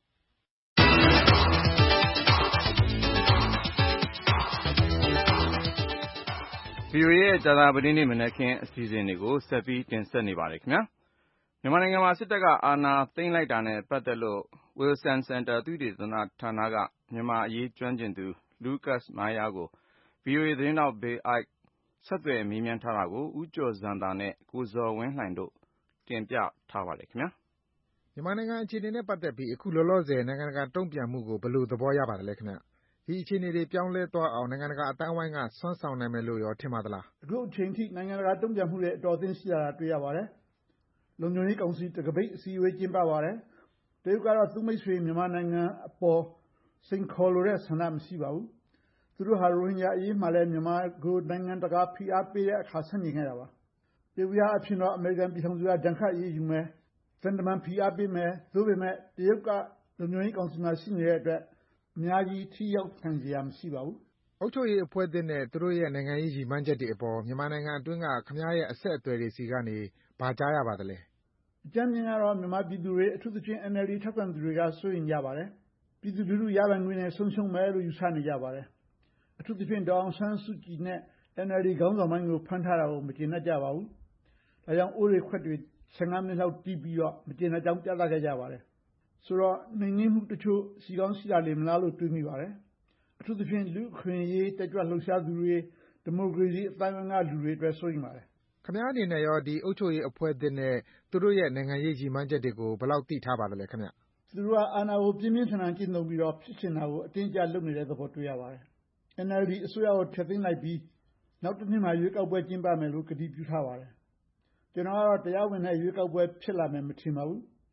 ဗွီအိုအေရဲ့ကြာသပတေးနေ့မနက်ခင်းအစီအစဉ်တွေကိုဆက်ပြီးတင်ဆက်နေပါတယ်ခင်ဗျာမြန်မာနိုင်ငံမှာစစ်တပ်ကအာဏာသိမ်းလိုက်တာနဲ့ပတ်သက်လို့ Wilson Center သုတေသနဌာနကမြန်မာအရေးကျွမ်းကျင်သူ Lucas Meyer ကို ဗွီအိုအေသတင်းထောက် Bill Ide ဆက်သွယ်မေးမြန်းထားတာကိုဦးကျော်ဇံသာနဲ့ကိုဇော်ဝင်းလှိုင်တို့တင်ပြထားပါတယ်ခင်ဗျာမြန်မာနိုင်ငံအခြေအနေနဲ့ပတ်သက်ပြီးအခုလောလောဆယ်နိုင်ငံတကာတုံ့ပြန်မှုကိုဘယ်လိုသဘောရပါသလဲခင်ဗျဒီအခြေအနေတွေပြောင်းလဲသွားအောင်နိုင်ငံတကာအတိုင်းအဝိုင်းကစွမ်းဆောင်နိုင်မယ်လို့ရောထင်ပါသလားအခုအချိန်ထိနိုင်ငံတကာတုံ့ပြန်မှုတွေအတော်အသင့်ရှိလာတာတွေ့ရပါတယ်လုံခြုံရေးကောင်စီတကပိတ်အစည်းအဝေးကျင်းပပါတယ်တရုတ်ကတော့သူ့မိတ်ဆွေမြန်မာနိုင်ငံအပေါ်စိန်ခေါ်လိုတဲ့ဆန္ဒမရှိပါဘူးသူတို့ဟာရိုဟင်ဂျာအရေးမှာလည်းမြန်မာကိုနိုင်ငံတကာဖိအားပေးတဲ့အခါဆန့်ကျင်ခဲ့တာပါတရုတ်ကအဖြစ်တော့အမေရိကန်ပြည်ထောင်စုကဒဏ်ခတ်အရေးယူမယ်သံတမန်ဖိအားပေးမယ်သို့ပေမဲ့တရုတ်ကလုံခြုံရေးကောင်စီမှာရှိနေတဲ့အတွက်အများကြီးထိရောက်ခံစရာမရှိပါဘူးအုပ်ချုပ်ရေးအဖွဲ့အသစ်နဲ့သူတို့ရဲ့နိုင်ငံရေးရည်မှန်းချက်တွေအပေါ်မြန်မာနိုင်ငံအတွင်းကခင်ဗျားရဲ့အဆက်အသွယ်တွေစီကနေဘာကြားရပါသလဲအကြမ်းမြင်ကတော့မြန်မာပြည်သူတွေအထူးသဖြင့် N L D ထောက်ခံသူတွေကစိုးရိမ်ကြပါတယ်ပြည်သူလူထုရပိုင်ခွင့်နဲ့ဆုံးရှုံးမယ်လို့ယူဆနေကြပါတယ်အထူးသဖြင့်ဒေါအောင်ဆန်းစုကြည်နဲ့ N L D ခေါင်းဆောင်ပိုင်းကိုဖမ်းထားတာကိုမကျေနပ်ကြပါဘူးဒါကြောင့်အိုးတွေခွက်တွေfifteenမိနစ်လောက်တီးပြီးတော့မကျေနပ်ကြောင်းပြသခဲ့ကြပါတယ်ဆိုတော့နှိမ်နင်းမှုတချို့စီကောင်းစီလာလေမလားလို့တွေးမိပါတယ်အထူးသဖြင့်လူအခွင့်အရေးတက်ကြွလှုပ်ရှားသူတွေဒီမိုကရေစီအတိုင်းအဝန်ကလူတွေအတွက်စိုးရိမ်ပါတယ်ခင်ဗျားအနေနဲ့ရောဒီအုပ်ချုပ်ရေးအဖွဲ့အသစ်နဲ့သူတို့ရဲ့နိုင်ငံရေးရည်မှန်းချက်တွေကိုဘယ်လောက်သိထားပါသလဲခင်ဗျသူတို့ကအာဏာကိုပြင်းပြင်းထန်ထန်ကျင့်သုံးပြီးတော့ဖြစ်ချင်တာကိုအတင်းအကျပ်လုပ်နေတဲ့သဘောတွေ့ရပါတယ် N L D အစိုးရကိုဖျက်သိမ်းလိုက်ပြီးနောက်တစ်နှစ်မှရွေးကောက်ပွဲကျင်းပမယ်လို့ကတိပြုထားပါတယ်ကျွန်တော်ကတော့တရားဝင်တဲ့ရွေးကောက်ပွဲဖြစ်လာမယ်မထင်ပါဘူး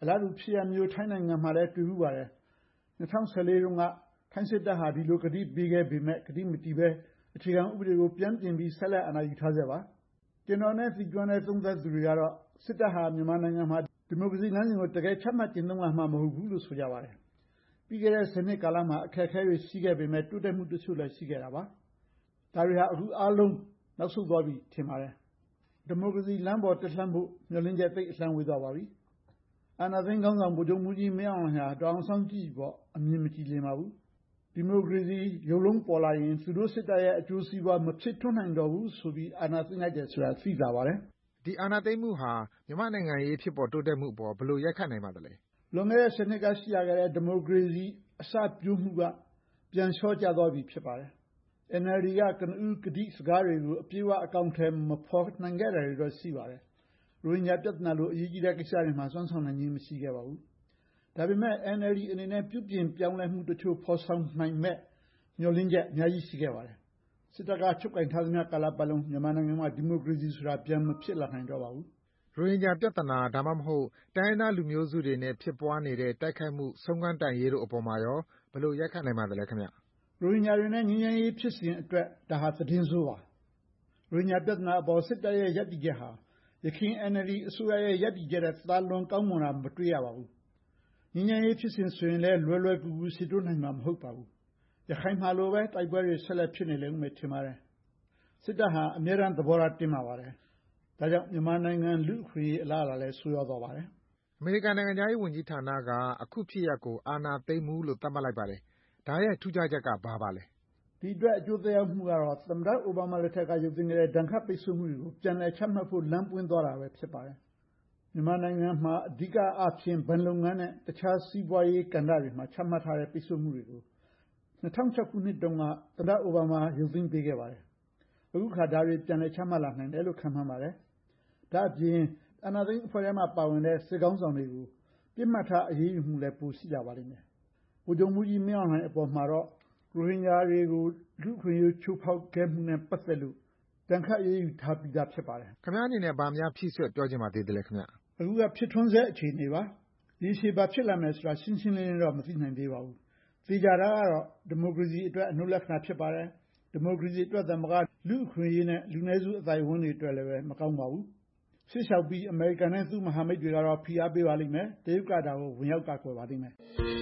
အလားတူဖြစ်ရပ်မျိုးထိုင်းနိုင်ငံမှာလည်းတွေ့ဖူးပါတယ်၂၀၁၄တုန်းကထိုင်းစစ်တပ်ဟာဒီလိုကတိပေးခဲ့ပေမဲ့ကတိမတည်ဘဲအခြေခံဥပဒေကိုပြန်ပြင်ပြီးဆက်လက်အာဏာယူထားဆဲပါကျွန်တော်နဲ့သိကျွမ်းတဲ့သုံးသပ်သူတွေကတော့စစ်တပ်ဟာမြန်မာနိုင်ငံမှာဒီမိုကရေစီလမ်းစဉ်ကိုတကယ်ချမှတ်ကျင့်သုံးလာမှာမဟုတ်ဘူးလို့ဆိုကြပါတယ်ပြီးခဲ့တဲ့ဆယ်နှစ်ကာလမှာအခက်အခဲတွေရှိခဲ့ပေမဲ့တိုးတက်မှုတချို့လည်းရှိခဲ့တာပါဒါတွေဟာအခုအားလုံးနောက်ဆုတ်သွားပြီထင်ပါတယ်ဒီမိုကရေစီလမ်းပေါ်တက်လှမ်းဖို့မျှော်လင့်ချက်သိပ်အလှမ်းဝေးသွားပါပြီအာဏာသိမ်းခေါင်းဆောင်ဗိုလ်ချုပ်မှုကြီးမင်းအောင်လှိုင်ဟာဒေါအောင်ဆန်းကြည်ပေါ့အမြင်မကြည်လင်ပါဘူးဒီမိုကရေစီရုပ်လုံးပေါ်လာရင်သူတို့စစ်တပ်ရဲ့အကျိုးစီးပွားမဖြစ်ထွန်းနိုင်တော့ဘူးဆိုပြီးအာဏာသိမ်းလိုက်တယ်ဆိုတာသိလာပါတယ်ဒီအာဏာသိမ်းမှုဟာမြန်မာနိုင်ငံရေးဖြစ်ပေါ်တိုးတက်မှုအပေါ်ဘယ်လိုရိုက်ခတ်နိုင်ပါသလဲလွန်ခဲ့တဲ့ဆယ်နှစ်ကရှိလာခဲ့တဲ့ဒီမိုကရေစီအစပျိုးမှုကပြန်လျှော့ကျသွားပြီဖြစ်ပါတယ် N L D ကကနဦးကတိစကားတွေကိုအပြည့်အဝအကောင့်ထဲမဖော်နိုင်ခဲ့တယ်လို့ရှိပါတယ်ရိုဟင်ဂျာပြဿနာလိုအရေးကြီးတဲ့ကိစ္စတွေမှာစွမ်းဆောင်နိုင်ခြင်းမရှိခဲ့ပါဘူးဒါပေမဲ့ N L D အနေနဲ့ပြုပြင်ပြောင်းလဲမှုတချို့ဖော်ဆောင်နိုင်မဲ့မျှော်လင့်ချက်အများကြီးရှိခဲ့ပါတယ်စစ်တပ်ကချုပ်ကင်ထားသမျှကာလပတ်လုံးမြန်မာနိုင်ငံမှာဒီမိုကရေစီဆိုတာပြန်မဖြစ်လာနိုင်တော့ပါဘူးရိုဟင်ဂျာပြဿနာဒါမှမဟုတ်တိုင်းဒေသလူမျိုးစုတွေနဲ့ဖြစ်ပွားနေတဲ့တိုက်ခိုက်မှုဆုံးခန်းတိုင်ရေးတို့အပေါ်မှာရောဘယ်လိုရိုက်ခတ်နိုင်ပါသလဲခင်ဗျရိုဟင်ဂျာတွေနဲ့ငြိမ်းချမ်းရေးဖြစ်စဉ်အတွက်ဒါဟာသတင်းဆိုးပါရိုဟင်ဂျာပြဿနာအပေါ်စစ်တပ်ရဲ့ရပ်တည်ချက်ဟာရခိုင် N L D အစိုးရရဲ့ရပ်တည်ချက်နဲ့သာလွန်ကောင်းမွန်တာမတွေ့ရပါဘူးငြိမ်းချမ်းရေးဖြစ်စဉ်ဆိုရင်လည်းလွယ်လွယ်ကူကူစီတိုးနိုင်မှာမဟုတ်ပါဘူးရခိုင်မှာလိုပဲတိုက်ပွဲတွေဆက်လက်ဖြစ်နေလိမ့်မယ်ထင်ပါတယ်စစ်တပ်ဟာအမြဲတမ်းသဘောထားတင်းမာပါတယ်ဒါကြောင့်မြန်မာနိုင်ငံလူ့အခွင့်အရေးအလားအလာလည်းဆိုးရွားသွားပါတယ်အမေရိကန်နိုင်ငံသားရေးဝန်ကြီးဌာနကအခုဖြစ်ရပ်ကိုအာဏာသိမ်းမှုလို့သတ်မှတ်လိုက်ပါတယ်ဒါရဲ့ထူးခြားချက်ကဘာပါလဲဒီအတွက်အကျိုးသက်ရောက်မှုကတော့သမ္မတအိုဘားမားလက်ထက်ကရုပ်သိမ်းခဲ့တဲ့ဒဏ်ခတ်ပိတ်ဆို့မှုတွေကိုပြန်လည်ချမှတ်ဖို့လမ်းပွင့်သွားတာပဲဖြစ်ပါတယ်မြန်မာနိုင်ငံမှာအဓိကအားဖြင့်ဗန်လုပ်ငန်းနဲ့တခြားစီးပွားရေးကဏ္ဍတွေမှာချမှတ်ထားတဲ့ပိတ်ဆို့မှုတွေကို၂၀၀၆ခုနှစ်တုန်းကသမ္မတအိုဘားမားရုပ်သိမ်းပေးခဲ့ပါတယ်အခုခါဒါတွေပြန်လည်ချမှတ်လာနိုင်တယ်လို့ခန့်မှန်းပါတယ်ဒါအပြင်အာဏာသိမ်းအဖွဲ့ထဲမှာပါဝင်တဲ့စစ်ကောင်းဆောင်တွေကိုပြစ်မှတ်ထားအရေးယူမှုလည်းပိုရှိလာပါလိမ့်မယ်ဗိုလ်ချုပ်မှုကြီးမင်းအောင်လှိုင်အပေါ်မှာတော့ရိုဟင်ဂျာတွေကိုလူ့အခွင့်အရေးချိုးဖောက်ခဲ့မှုနဲ့ပတ်သက်လို့တန်ခတ်အရေးယူထားပြီးသားဖြစ်ပါတယ်ခင်ဗျားအနေနဲ့ဗာများဖြည့်ဆွတ်ပြောချင်ပါသေးတယ်လေခင်ဗျအခုကဖြစ်ထွန်းဆဲအခြေအနေပါဒီရှေ့ဘာဖြစ်လာမယ်ဆိုတာရှင်းရှင်းလင်းလင်းတော့မသိနိုင်သေးပါဘူးသိကြတာကတော့ဒီမိုကရေစီအတွက်အနုလက္ခဏာဖြစ်ပါတယ်ဒီမိုကရေစီအတွက်သမဂလူ့အခွင့်အရေးနဲ့လူနည်းစုအသိုက်အဝန်းတွေအတွက်လည်းပဲမကောင်းပါဘူးဆစ်လျှောက်ပြီးအမေရိကန်နဲ့သူ့မဟာမိတ်တွေကတော့ဖိအားပေးပါလိမ့်မယ်တရုတ်ကဒါကိုဝင်ရောက်ကာကွယ်ပါလိမ့်မယ်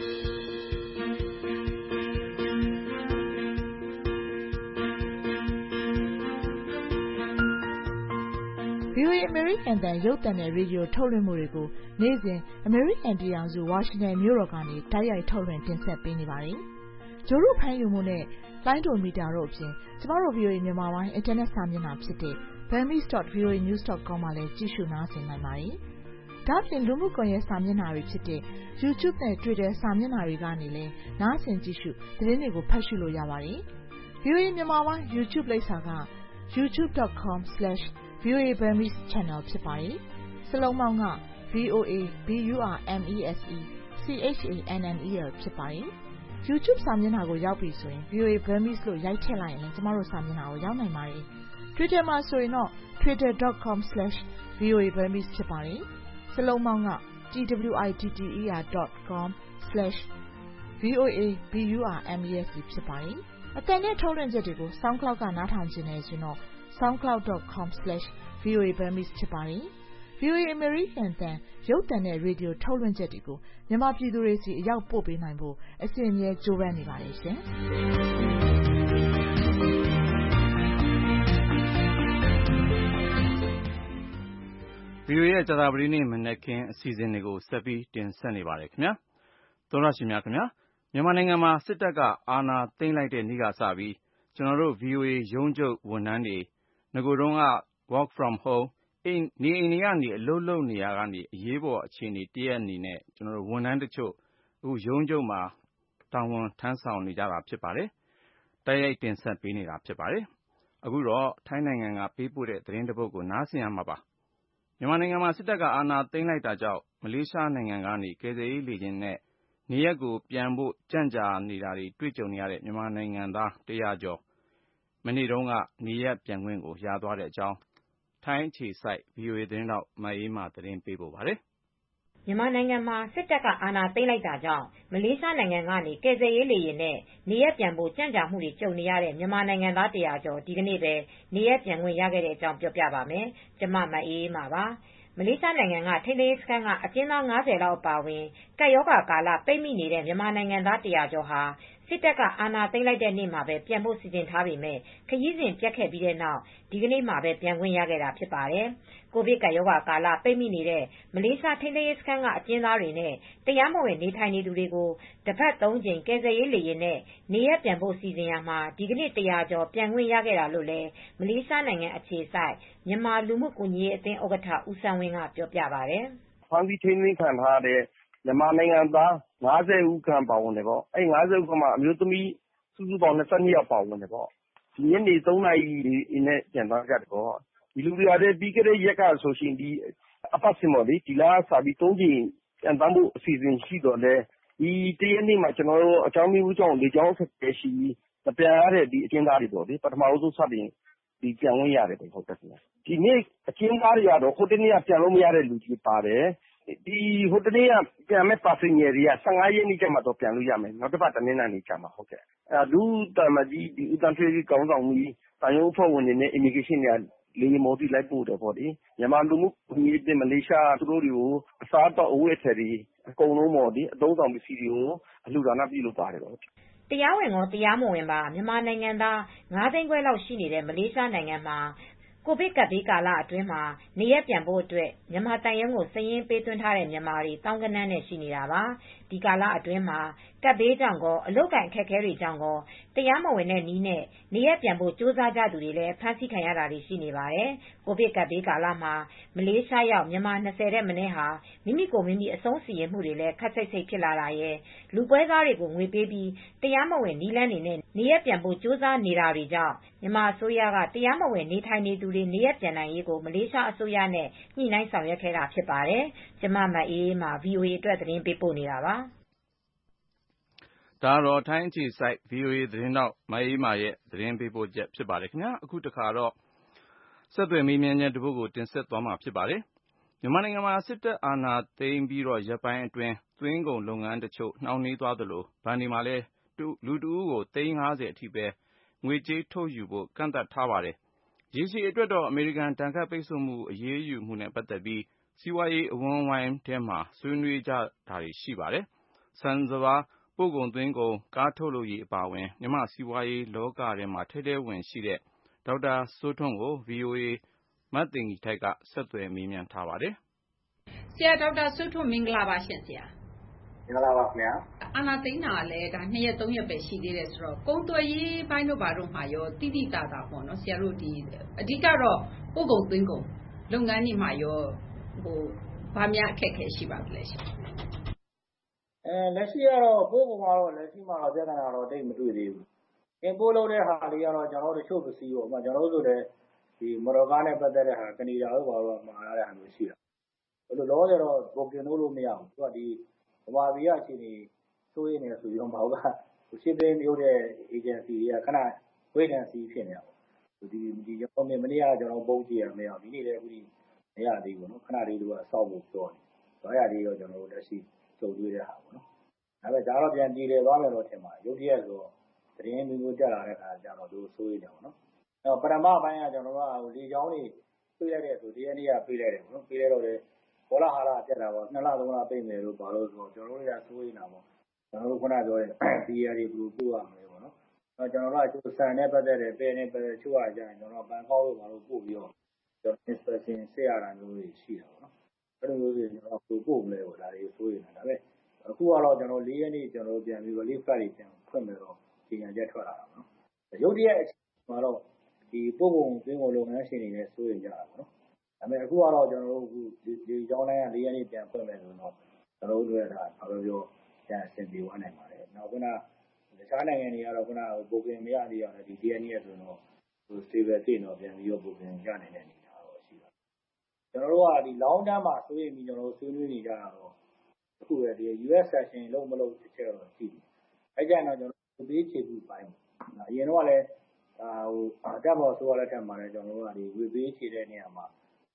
ဗွီအိုအေ American အသံရုပ်သံနဲ့ရေဒီယိုထုတ်လွှင့်မှုတွေကိုနေ့စဉ် American ပြည်ထောင်စုဝါရှင်တန်မြို့တော်ကနေတိုက်ရိုက်ထုတ်လွှင့်တင်ဆက်ပေးနေပါတယ်။ဂျိုရုဖမ်းယူမှုနဲ့လိုင်းဒိုမီတာတို့အပြင်ကျမတို့ ဗွီအိုအေ မြန်မာပိုင်း Internet စာမျက်နှာဖြစ်တဲ့ burmese dot v o a news dot com မှာလည်းကြည့်ရှုနားဆင်နိုင်ပါတယ်။ဒါ့အပြင်လူမှုကွန်ရက်စာမျက်နှာတွေဖြစ်တဲ့ YouTube နဲ့ Twitter စာမျက်နှာတွေကနေလည်းနားဆင်ကြည့်ရှုသတင်းတွေကိုဖတ်ရှုလို့ရပါတယ်။ ဗွီအိုအေ မြန်မာပိုင်း YouTube လိပ်စာက youtube dot com slash v o a burmese channel ဖြစ်ပါတယ်။စလုံးပေါင်းက V O A B U R M E S E C H A N N E L ဖြစ်ပါတယ်။ YouTube စာမျက်နှာကိုရောက်ပြီဆိုရင် V O A Burmese လို့ရိုက်ထည့်လိုက်ရင်လည်းကျမတို့စာမျက်နှာကိုရောက်နိုင်ပါတယ်။ Twitter မှာဆိုရင်တော့ twitter dot com slash v o a burmese ဖြစ်ပါတယ်။စလုံးပေါင်းက T W I T T E R dot com slash v o a b u r m e s e ဖြစ်ပါတယ်။အသံနဲ့ထုတ်လွှင့်ချက်တွေကို SoundCloud ကနားထောင်ခြင်းနဲ့ဆိုရင်တော့ soundcloud dot com slash v o a burmese ဖြစ်ပါတယ်။ ဗွီအိုအေ American အသံရုပ်သံနဲ့ရေဒီယိုထုတ်လွှင့်ချက်တွေကိုမြန်မာပြည်သူတွေစီအရောက်ပို့ပေးနိုင်ဖို့အစဉ်အမြဲကြိုးပမ်းနေပါတယ်ရှင်။ V O A ရဲ့ကြာသပတေးနေ့မနက်ခင်းအစီအစဉ်တွေကိုဆက်ပြီးတင်ဆက်နေပါတယ်ခင်ဗျာ။သောရရှိများခင်ဗျာမြန်မာနိုင်ငံမှာစစ်တပ်ကအာဏာသိမ်းလိုက်တဲ့နေ့ကစပြီးကျွန်တော်တို့ V O A ရုံးချုပ်ဝန်ထမ်းတွေငကိုတုန်းက work from home အိမ်နေအိမ်တွေကနေအလုပ်လုပ်နေရကနေအရေးပေါ်အခြေအနေတရက်အနေနဲ့ကျွန်တော်တို့ဝန်ထမ်းတချို့အခုရုံးချုပ်မှာတာဝန်ထမ်းဆောင်နေကြတာဖြစ်ပါတယ်။တိုက်ရိုက်တင်ဆက်ပေးနေတာဖြစ်ပါတယ်။အခုတော့ထိုင်းနိုင်ငံကပေးပို့တဲ့သတင်းတစ်ပုဒ်ကိုနားဆင်ရမှာပါ။မြန်မာနိုင်ငံမှာစစ်တပ်ကအာဏာသိမ်းလိုက်တာကြောင့်မလေးရှားနိုင်ငံကနေကယ်ဆယ်ရေးလေယာဉ်နဲ့နေရက်ကိုပြန်ဖို့ကြန့်ကြာနေတာတွေတွေ့ကြုံနေရတဲ့မြန်မာနိုင်ငံသားတရာကျော်မနေ့တုန်းကနေရက်ပြန်ခွင့်ကိုရသွားတဲ့အကြောင်းထိုင်းအခြေစိုက် V O A သတင်းထောက်မအေးမာသတင်းပေးပို့ပါတယ်။မြန်မာနိုင်ငံမှာစစ်တပ်ကအာဏာသိမ်းလိုက်တာကြောင့်မလေးရှားနိုင်ငံကနေကယ်ဆယ်ရေးလေယာဉ်နဲ့နေရပ်ပြန်ဖို့ကြန့်ကြာမှုတွေကြုံနေရတဲ့မြန်မာနိုင်ငံသားတရာကျော်ဒီကနေ့ပဲနေရပ်ပြန်ခွင့်ရခဲ့တဲ့အကြောင်းပြောပြပါမယ်။ကျမမအေးအေးမာပါ။မလေးရှားနိုင်ငံကထိန်းသိမ်းရေးစခန်းကအကျဉ်းသား၅၀လောက်အပါအဝင်ကပ်ရောဂါကာလပိတ်မိနေတဲ့မြန်မာနိုင်ငံသားတရာကျော်ဟာစစ်တပ်ကအာဏာသိမ်းလိုက်တဲ့နေ့မှာပဲပြန်ဖို့စီစဉ်ထားပေမဲ့ခရီးစဉ်ပြတ်ခဲ့ပြီးတဲ့နောက်ဒီကနေ့မှာပဲပြန်ခွင့်ရခဲ့တာဖြစ်ပါတယ်။ကိုဗစ်ကပ်ရောဂါကာလပိတ်မိနေတဲ့မလေးရှားထိန်းသိမ်းရေးစခန်းကအကျဉ်းသားတွေနဲ့တရားမဝင်နေထိုင်နေသူတွေကိုတပတ်သုံးကြိမ်ကယ်ဆယ်ရေးလေယာဉ်နဲ့နေရပ်ပြန်ဖို့စီစဉ်ရမှာဒီကနေ့တရာကျော်ပြန်ခွင့်ရခဲ့တာလို့လည်းမလေးရှားနိုင်ငံအခြေစိုက်မြန်မာလူမှုကူညီရေးအသင်းဥက္ကဋ္ဌဦးစန်းဝင်းကပြောပြပါတယ်။ဖမ်းဆီးထိန်းသိမ်းခံထားတဲ့မြန်မာနိုင်ငံသား၅၀ဦးခန့်ပါဝင်တယ်ပေါ့။အဲဒီ၅၀ဦးခန့်မှာအမျိုးသမီးစုစုပေါင်း၂၂ယောက်ပါဝင်တယ်ပေါ့။ဒီညနေသုံးနာရီနဲ့ပြန်သွားကြတယ်ပေါ့။ဒီလူတွေကလည်းပြီးခဲ့တဲ့ရက်ကဆိုရင်ဒီအပတ်စဉ်ပေါ့လေဒီလစပြီးသုံးကြိမ်ပြန်သွားဖို့အစီအစဉ်ရှိတော့လဲဒီတရက်နေ့မှာကျွန်တော်တို့အကြောင်းမျိုးကြောင့်လေကြောင်းဆက်ပဲရှိမပြန်ရတဲ့ဒီအကျဉ်းသားတွေပေါ့လေပထမဦးဆုံးစတင်ဒီပြန်ဝင်ရတယ်ပေါ့ဟုတ်တယ်ခင်ဗျ။ဒီနေ့အကျဉ်းသားတွေကတော့ဟိုတနေ့ကပြန်လို့မရတဲ့လူကြီးပါတယ်။ဒီဟိုတနေ့ကပြန်မဲ့ပါစင်ငယ်တွေက၁၅ရက်နေ့ကျမှတော့ပြန်လို့ရမယ်နောက်တစ်ပတ်တနင်္လာနေ့ကျမှဟုတ်ကဲ့အဲလူတမကြီးဒီဦးတန်းထွေးကောင်းဆောင်ကြီးတန်ရုံးဖွဲ့ဝင်တွေနဲ့ immigration တွေကလေမော်တီလိုက်ပို့တယ်ပေါ့လေမြန်မာလူမှုကူညီရေးမလေးရှားသူတို့တွေကိုအစားတော့အဝတ်အထည်တွေအကုန်လုံးပေါ့ဒီအသုံးဆောင်ပစ္စည်းတွေကိုအလှူဒါနပြုလုပ်ပါတယ်ပေါ့တရားဝင်ကောတရားမဝင်ပါမြန်မာနိုင်ငံသား၅သိန်းခွဲလောက်ရှိနေတဲ့မလေးရှားနိုင်ငံမှာကိုဗစ်ကပ်ဘေးကာလအတွင်းမှာနေရပြန်ဖို့အတွက်မြန်မာတန်ရုံးကိုစည်ရင်းပေးသွင်းထားတဲ့မြန်မာတွေတောင်းကနန်းနဲ့ရှိနေတာပါဒီကာလအတွင်းမှာကပ်ဘေးကြောင့်ကောအလုတ်ကန်အခက်အခဲတွေကြောင့်ကောတရားမဝင်တဲ့နီးနဲ့နေရပြန်ဖို့ကြိုးစားကြသူတွေလည်းဖမ်းဆီးခံရတာတွေရှိနေပါတယ်ကိုဗစ်ကပ်ဘေးကာလမှာမလေးရှားရောက်မြန်မာ၂၀တဲ့မနည်းဟာမိမိကိုမိမိအဆုံးစီရင်မှုတွေလည်းခက်စိတ်စိတ်ဖြစ်လာတာရဲ့လူပွဲစားတွေကိုငွေပေးပြီးတရားမဝင်နီးလန်းနေနဲ့နေရပြန်ဖို့ကြိုးစားနေတာတွေကြောင့်မြန်မာအစိုးရကတရားမဝင်နေထိုင်နေသူတွေနေရပြန်နိုင်ရေးကိုမလေးရှားအစိုးရနဲ့ညှိနှိုင်းဆောင်ရွက်ခဲ့တာဖြစ်ပါတယ်။ကျမမအေးအေးမာ ဗွီအိုအေ အတွက်သတင်းပေးပို့နေတာပါ။ဒါတော့ထိုင်းအခြေစိုက် ဗွီအိုအေသတင်းထောက်မအေးအေးမာရဲ့သတင်းပေးပို့ချက်ဖြစ်ပါတယ်ခင်ဗျာ။အခုတခါတော့ဆက်သွယ်မေးမြန်းခြင်းတစ်ပုဒ်ကိုတင်ဆက်သွားမှာဖြစ်ပါတယ်။မြန်မာနိုင်ငံမှာစစ်တပ်အာဏာသိမ်းပြီးတော့ရက်ပိုင်းအတွင်းသွင်းကုန်လုပ်ငန်းတချို့နှောင့်နှေးသွားသလိုဘဏ်တွေမှာလည်းလူတဦးကိုသိန်း၅၀အထိပဲငွေကြေးထုတ်ယူဖို့ကန့်သတ်ထားပါတယ်။ရေရှည်အတွက်တော့အမေရိကန်ဒဏ်ခတ်ပိတ်ဆို့မှုအရေးယူမှုနဲ့ပတ်သက်ပြီးစီးပွားရေးအဝန်းအဝိုင်းထဲမှာဆွေးနွေးကြတာတွေရှိပါတယ်။ဆန်စပါးပို့ကုန်သွင်းကုန်ကားထုတ်လုပ်ရေးအပါအဝင်မြန်မာစီးပွားရေးလောကထဲမှာထဲထဲဝင်ရှိတဲ့ဒေါက်တာစိုးထွန်းကို ဗွီအိုအေမသိင်္ဂီထိုက်ကဆက်သွယ်မေးမြန်းထားပါတယ်။ဆရာဒေါက်တာစိုးထွန်းမင်္ဂလာပါရှင်ဆရာ။မင်္ဂလာပါခင်ဗျာ။အာနာသိန်းတာလည်းဒါနှစ်ရက်သုံးရက်ပဲရှိသေးတယ်ဆိုတော့ကုန်သွယ်ရေးဘိုင်းတို့ဘာတို့မှာရောတိတိတသာပေါ့နော်ဆရာတို့ဒီအဓိကတော့ပို့ကုန်သွင်းကုန်လုပ်ငန်းတွေမှာရောဟိုဗာများအခက်အခဲရှိပါသလဲရှင်။အဲလက်ရှိကတော့ပို့ကုန်ကတော့လက်ရှိမှာတော့ပြဿနာတော့တိတ်မတွေ့သေးဘူး။အင်ပို့လုပ်တဲ့ဟာလေးကတော့ကျွန်တော်တို့တချို့ပစ္စည်းပေါ့။ကျွန်တော်တို့ဆိုတဲ့ဒီမော်တော်ကားနဲ့ပတ်သက်တဲ့ဟာကနေဒါတို့ဘာလို့မှာရတဲ့ဟာမျိုးရှိတာ။ဘယ်လိုလောဆယ်တော့ဘုတ်ကင်လို့လို့မရဘူး။သူကဒီဗမာပြည်ကအခြေအနေဆိုရနေဆိုပြီးတော့မဟုတ်လား။ရှင်းပင်းမျိုးတဲ့ agency တွေကခဏ wait and see ဖြစ်နေတာပေါ့။ဒီဒီကျွန်တော်မနေ့ကကျွန်တော်ပုံကြည့်ရမယ်အောင်ဒီနေ့လည်းအခုဒီမရသေးဘူးနော်။ခဏလေးတို့ကစောက်ဖို့ပြောနေ။ဒါရသေးတော့ကျွန်တော်တို့လက်ရှိကြုံတွေ့တဲ့ဟာပေါ့နော်။ဒါပေမဲ့ဒါတော့ပြန်တည်တယ်သွားမယ်လို့ထင်ပါတယ်။ရုပ်တရက်ဆိုသတင်းမျိုးတက်လာတဲ့အခါကျတော့တို့စိုးရိမ်ကြပါတော့။အဲပထမပိုင်းကကျွန်တော်တို့ကလေချောင်းတွေပြေးလိုက်တဲ့ဆိုဒီနေ့ကပြေးလိုက်တယ်ပေါ့နော်။ပြေးလိုက်တော့လေဘောလာဟာလာတက်တာပေါ့နှစ်လသုံးလပိတ်မယ်လို့ဘာလို့ဆိုတော့ကျွန်တော်တို့ကစိုးရိမ်တာပေါ့ကျွန်တော်တို့ခုနပြောတဲ့ B R တွေဘယ်လိုပို့ရမလဲပေါ့နော်အဲကျွန်တော်တို့ကစံနဲ့ပတ်သက်တယ်ပဲနဲ့ပတ်သက်ချို့အားကြရင်ကျွန်တော်ဘန်ကောက်လို့ဘာလို့ပို့ပြီးတော့ကျွန်တော် inspection ဆက်ရတာမျိုးတွေရှိတာပေါ့နော်အဲ့လိုမျိုးတွေကျွန်တော်ပို့ပို့မလဲပေါ့ဒါတွေစိုးရိမ်တာဒါပေမဲ့အခုကတော့ကျွန်တော်၄ရက်နေ့ကျွန်တော်ပြန်ပြီး relief flight တွေပြန်ဖွင့်မယ်တော့ကြေညာချက်ထွက်လာတာပေါ့နော်ရုပ်တရက်အချိန်မှာတော့ဒီပို့ကုန်သွင်းကုန်လုပ်ငန်းရှင်တွေနဲ့စိုးရိမ်ကြတာပေါ့နော်ဒါပေမဲ့အခုကတော့ကျွန်တော်တို့အခုဒီကျောင်းတိုင်းက၄ရက်နေ့ပြန်ဖွင့်မယ်ဆိုတော့ကျွန်တော်တို့တွေကဒါဘာလို့ပြောပြန်အဆင်ပြေသွားနိုင်ပါတယ်နောက်ခုနတခြားနိုင်ငံတွေကတော့ခုနဘိုကင်မရသေးအောင်ဒီ D N A ဆိုတော့ဟို stable ဖြစ်တော့ပြန်ပြီးတော့ဘိုကင်ရနိုင်တဲ့အနေအထားတော့ရှိပါတယ်ကျွန်တော်တို့ကဒီ long term မှာစိုးရိမ်ပြီးကျွန်တော်တို့ဆွေးနွေးနေကြတာတော့အခုပဲဒီ U S session လုံးမလုံးတစ်ချက်တော့ရှိတယ်အဲ့ကြတော့ကျွန်တော်ပေးချေမှုပိုင်းအရင်တော့လည်းဒါဟိုအတက်မော်ဆိုရတဲ့ထက်မှာလည်းကျွန်တော်တို့ကဒီဝေပေးချေတဲ့နေရာမှာ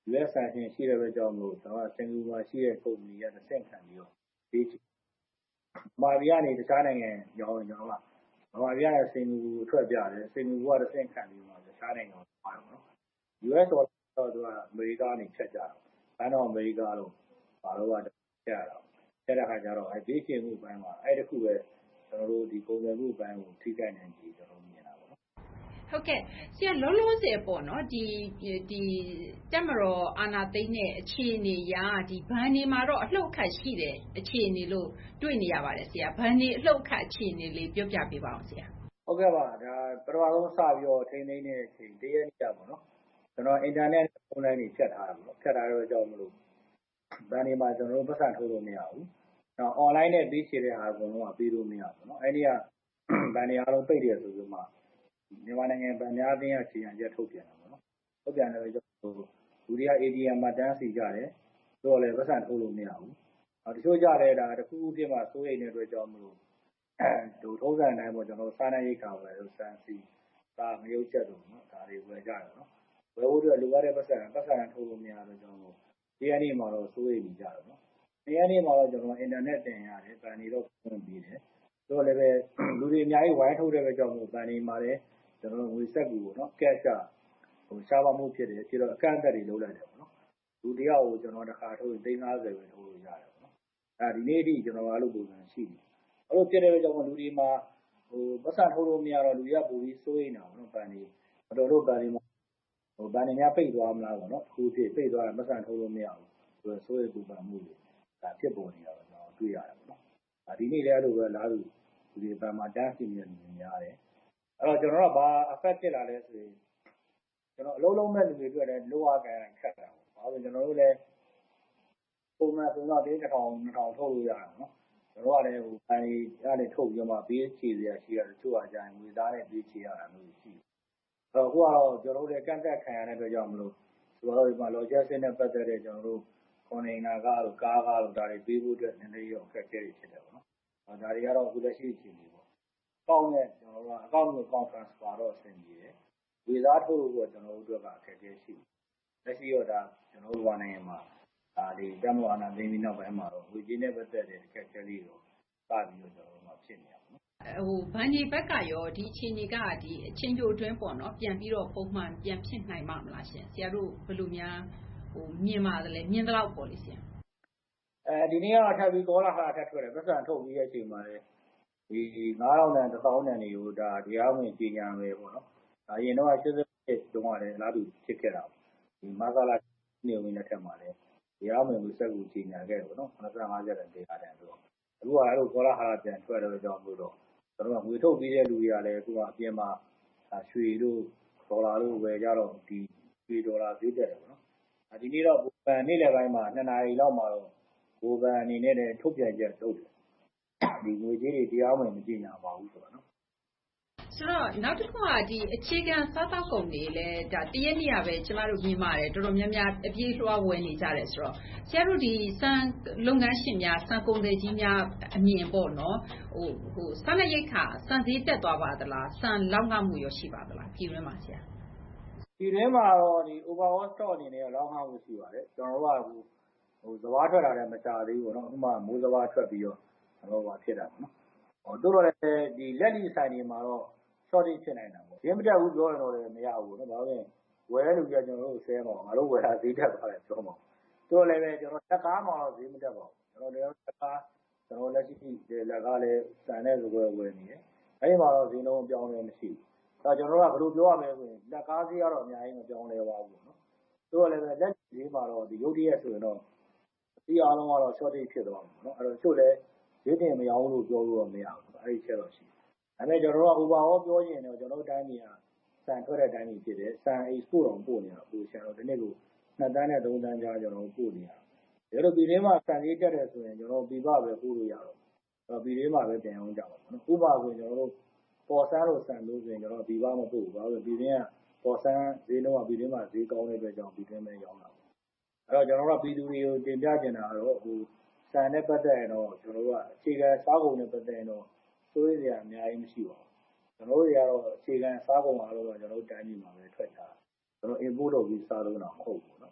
ယူအက်ဆန်ရှင်ရှိတဲ့အတွက်ကြောင့်မို့ကျွန်တော်ကစင်ကာပူမှာရှိတဲ့ကုမ္ပဏီကတစ်ဆင့်ခံပြီးတော့ပေးချင်မာပြည်ကနေတခြားနိုင်ငံရောင်းရင်ကျွန်တော်ကမာပြည်ကနေစင်ကာပူအထွက်ပြတယ်စင်ကာပူကတစ်ဆင့်ခံပြီးမှတခြားနိုင်ငံကိုပါတယ်နော် ယူအက်တော့သူကအမေရိကန်ကနေဖြတ်ကြတာဘန်းတော့အမေရိကန်လို့ဘာလို့ကဖြတ်ရတာဖြတ်တဲ့ခါကျတော့အဲဘေးရှင်မှုဘန်းမှာအဲတခုပဲကျွန်တော်တို့ဒီကုန်သွယ်မှုဘန်းကိုထိခိုက်နိုင်ပြီကျွန်တော်မြင်တာပေါ့နော်ဟုတ်ကဲ့ဆရာလုံးလုံးစေပေါ့နော်ဒီဒီတက်မတော်အာနာသိန်းနဲ့အခြေအနေရာဒီဘန်နေမှာတော့အလှုပ်ခတ်ရှိတယ်အခြေအနေလို့တွေ့နေရပါတယ်ဆရာဘန်နေအလှုပ်ခတ်အခြေအနေလေးပြောပြပေးပါအောင်ဆရာဟုတ်ကဲ့ပါဒါပထမဆုံးစပြီးတော့ထိန်းသိမ်းတဲ့အချိန်တရက်နေ့ပေါ့နော်ကျွန်တော်အင်တာနက်ဖုန်းလိုင်းတွေဖြတ်ထားတာပေါ့နော်ဖြတ်ထားတော့ကြောက်မလို့ဘန်နေမှာကျွန်တော်တို့ပတ်စံထုတ်လို့မရဘူးနောက် online နဲ့ပြီးချေတဲ့ဟာအကုန်လုံးကပြီးလို့မရဘူးเนาะအဲ့ဒီကဘန်နေအားလုံးပိတ်တယ်ဆိုပြီးမှမြန်မာနိုင်ငံဗန်များအသင်းကခြေရန်ချက်ထုတ်ပြန်တာပေါ့နော်ထုတ်ပြန်တယ်ကြောင့်လူတွေက အေတီအမ် မှာတန်းစီကြတယ်ဆိုတော့လည်းပတ်စံထုတ်လို့မရဘူးတချို့ကြတယ်ဒါတစ်ခုခုဖြစ်မှစိုးရိမ်တဲ့အတွက်ကြောင့်မလို့ဒိုထုံးစံတိုင်းပေါ့ကျွန်တော်စားနေရိတ်ခါပဲစံစီဒါမရုပ်ချက်တို့နော်ဒါတွေဝယ်ကြတယ်နော်ဝယ်ဖို့အတွက်လိုအပ်တဲ့ပတ်စံပတ်စံထုတ်လို့မရတော့ကျွန်တော်ဒီရက်နေ့မှာတော့စိုးရိမ်နေကြတယ်နော်ဒီရက်နေ့မှာတော့ကျွန်တော်အင်တာနက်တင်ရတယ်ဗန်နေတော့ဖွင့်ပြီးတယ်ဆိုတော့လည်းပဲလူတွေအများကြီးဝိုင်းထုတ်တဲ့အတွက်ကြောင့်မို့ဗန်နေမှာလည်းကျွန်တော်ငွေဆက်ကူပေါ့နော်ကက်ရှ်ဟိုရှားပါမှုဖြစ်တယ်ဖြစ်တော့အကန့်အသတ်တွေလုပ်လိုက်တယ်ပေါ့နော်လူတယောက်ကိုကျွန်တော်တစ်ခါထုတ်ရင်သိန်း၅၀ပဲထုတ်လို့ရတယ်ပေါ့နော်အဲဒီနေ့အထိကျွန်တော်အားလို့ပုံစံရှိတယ်အဲ့လိုဖြစ်တဲ့အတွက်ကြောင့်လူတွေမှာဟိုပတ်စံထုတ်လို့မရတော့လူရပူပြီးစိုးရိမ်တာပေါ့နော်ဗန်နေမတော်တို့ဗန်နေမှာဟိုဗန်နေများပိတ်သွားမလားပေါ့နော်အခုဖြစ်ပိတ်သွားရင်ပတ်စံထုတ်လို့မရဘူးဆိုတော့စိုးရိမ်ပူပန်မှုတွေဒါဖြစ်ပေါ်နေတာပဲကျွန်တော်တွေ့ရတယ်ပေါ့နော်ဒီနေ့လည်းအဲ့လိုပဲလားလူတွေဗန်မှာတန်းစီနေနေများတယ်အဲ့တော့ကျွန်တော်တို့ကဘာ affect ဖြစ်လာလဲဆိုရင်ကျွန်တော်အလုံးလုံးမဲ့လူတွေအတွက်လည်းလိုအပ်ကန်ခက်တာပေါ့ဘာလို့ကျွန်တော်တို့လည်းပုံမှန်ဆိုတော့တစ်ထောင်နှစ်ထောင်ထုတ်လို့ရတယ်နော်ကျွန်တော်ကလည်းဟိုအဲအဲ့ထုတ်ပြီးတော့မှဘေးချေစရာရှိရတယ်တချို့အကြိုင်ငွေသားနဲ့ဘေးချေရတာမျိုးရှိတယ်အဲ့တော့အခုကတော့ကျွန်တော်တို့လည်းကန့်သက်ခံရတဲ့အတွက်ကြောင့်မလို့ဆိုတော့ဒီမှာ logistics နဲ့ပတ်သက်တဲ့ကျွန်တော်တို့ container ကားတို့ကားကားတို့ဒါတွေပေးဖို့အတွက်နည်းနည်းရောအခက်အခဲတွေဖြစ်တယ်ပေါ့နော်ဒါတွေကတော့အခုလက်ရှိအခြေအနေပေါ့အကောင့်နဲ့ကျွန်တော်တို့ကအကောင့်ကို account transfer တော့အဆင်ပြေတယ်ဝေသားထုတ်လို့ကျွန်တော်တို့အတွက်ကအခက်အခဲရှိတယ်လက်ရှိတော့ဒါကျွန်တော်တို့နိုင်ငံမှာဒါဒီတမန်အာဏာသိမ်းပြီးနောက်ပိုင်းမှာတော့ဝေကြီးနဲ့ပတ်သက်တဲ့အခက်အခဲလေးတော့စပြီးတော့ကျွန်တော်တို့မှာဖြစ်နေရပါဟိုဗန်ဒီဘက်ကရောဒီအချိန်တွေကဒီအချိန်ကြိုအတွင်းပေါ့နော်ပြန်ပြီးတော့ပုံမှန်ပြန်ဖြစ်နိုင်မှာမလားရှင်ဆရာတို့ဘယ်လိုများဟိုမြင်ပါတယ်လဲမြင်တော့ပေါ့လေဆရာအဲဒီနေ့ကထပ်ပြီးကောလာဟာထပ်ထွက်တယ်ပတ်စံထုတ်ပြီးတဲ့အချိန်မှာလေဒီငါးထောင်တန်တစ်သောင်းတန်တွေကိုဒါတရားဝင်ကြီးညာမယ်ပေါ့နော်အရင်တော့ရှစ်สิบတုန်းကလည်းအလားတူဖြစ်ခဲ့တာဒီမဆလာနေဝင်တဲ့ထက်မှာလည်းတရားဝင်ကိုစက်ကူကြီးညာခဲ့တယ်ပေါ့နော်နှစ်ဆ၅ချက်တန်တရားတန်ဆိုတော့အခုကအဲ့လိုကောလာဟာပြန်ထွက်တော့ကြောင်းလို့တော့ကျွန်တော်ကငွေထုတ်ပြီးတဲ့လူတွေကလည်းအခုကအပြင်မှာရွှေတို့ဒေါ်လာတို့ဝယ်ကြတော့ဒီရွှေဒေါ်လာဈေးတက်တယ်ပေါ့နော်ဒီနေ့တော့ဘန်နေ့လယ်ပိုင်းမှာနှစ်နာရီလောက်မှာတော့ဘိုဘန်အနေနဲ့လည်းထုတ်ပြန်ချက်ထုတ်တယ်ဒီငွေကြေးတွေတရားဝင်မကြည့်ညာပါဘူးဆိုတော့နော်ဆိုတော့နောက်တစ်ခုကဒီအခြေခံစားသောက်ကုန်တွေလည်းဒါတရက်နေ့ကပဲကျမတို့မြင်ပါတယ်တော်တော်များများအပြေးလွှားဝယ်နေကြတယ်ဆိုတော့ဆရာတို့ဒီစံလုပ်ငန်းရှင်များစံကုန်သည်ကြီးများအမြင်ပေါ့နော်ဟိုဟိုစံရိတ်ခါစံစည်းတက်သွားပါသလားစံလောက်ငှမှုရောရှိပါသလားပြည်တွင်းမှာဆရာပြည်တွင်းမှာတော့ဒီ overall stock အနေနဲ့လောက်ငှမှုရှိပါတယ်ကျွန်တော်တို့ကဟိုဟိုစဘာထွက်လာတယ်မကြသေးဘူးပေါ့နော်ဥပမာမိုးစဘာထွက်ပြီးတော့ကျွန်တော်တို့ဖြစ်တာပေါ့နော်ဟိုတို့တော့လည်းဒီလက်လီဆိုင်တွေမှာတော့shortage ဖြစ်နေတာပေါ့ရင်းမတက်ဘူးပြောရင်တော့လည်းမရဘူးနော်ဘာလို့လဲဝယ်လူကြကျွန်တော်တို့ဆဲမှာငါတို့ဝယ်တာဈေးတက်သွားတယ်ပြောမှာတို့လည်းပဲကျွန်တော်တက်ကားမှာတော့ဈေးမတက်ပါဘူးကျွန်တော်လည်းတက်ကားကျွန်တော်လက်ရှိလက်ကားလည်းစံတဲ့စကွယ်ဝယ်နေတယ်အဲဒီမှာတော့ဈေးနှုန်းပြောင်းလဲမရှိဘူးဒါကျွန်တော်ကဘယ်လိုပြောရမလဲဆိုရင်လက်ကားဈေးကတော့အများကြီးမပြောင်းလဲပါဘူးနော်တို့လည်းပဲလက်ဈေးမှာတော့ဒီရုပ်တရက်ဆိုရင်တော့ဒီအားလုံးကတော့ shortage ဖြစ်သွားမှာနော်အဲ့တော့တို့လည်းဈေးတင်မရောလို့ပြောလို့တော့မရဘူးအဲ့ဒီချက်တော့ရှိဒါပေမဲ့ကျွန်တော်တို့က overall ပြောရင်တော့ကျွန်တော်တို့တိုင်းပြည်ကစံထွက်တဲ့တိုင်းပြည်ဖြစ်တယ်စံ export အောင်ပို့နေတာပို့ချင်တော့ဒီနေ့ကိုနှစ်တန်းနဲ့သုံးတန်းကြားကျွန်တော်တို့ပို့နေတာဒါလို့ပြည်တွင်းမှာစံကြီးတက်တယ်ဆိုရင်ကျွန်တော်ပြပပဲပို့လို့ရတော့အဲ့တော့ပြည်တွင်းမှာပဲပြန်အောင်ကြပါဘူးနော်ဥပမာဆိုရင်ကျွန်တော်တို့ပေါ်ဆန်းလို့စံလို့ဆိုရင်ကျွန်တော်ပြပမပို့ဘူးဘာလို့လဲပြည်တွင်းကပေါ်ဆန်းဈေးနှုန်းကပြည်တွင်းမှာဈေးကောင်းတဲ့အတွက်ကြောင့်ပြည်တွင်းပဲရောင်းတာအဲ့တော့ကျွန်တော်တို့ပြည်သူတွေကိုတင်ပြချင်တာကတော့ဟိုစံနဲ့ပတ်သက်ရင်တော့ကျွန်တော်တို့ကအခြေခံစားကုန်နဲ့ပတ်သက်ရင်တော့စိုးရိမ်စရာအများကြီးမရှိပါဘူးကျွန်တော်တို့တွေကတော့အခြေခံစားကုန်အားလုံးကကျွန်တော်တို့တိုင်းပြည်မှာပဲထွက်တာကျွန်တော် import လုပ်ပြီးစားလို့တော့မဟုတ်ဘူးเนาะ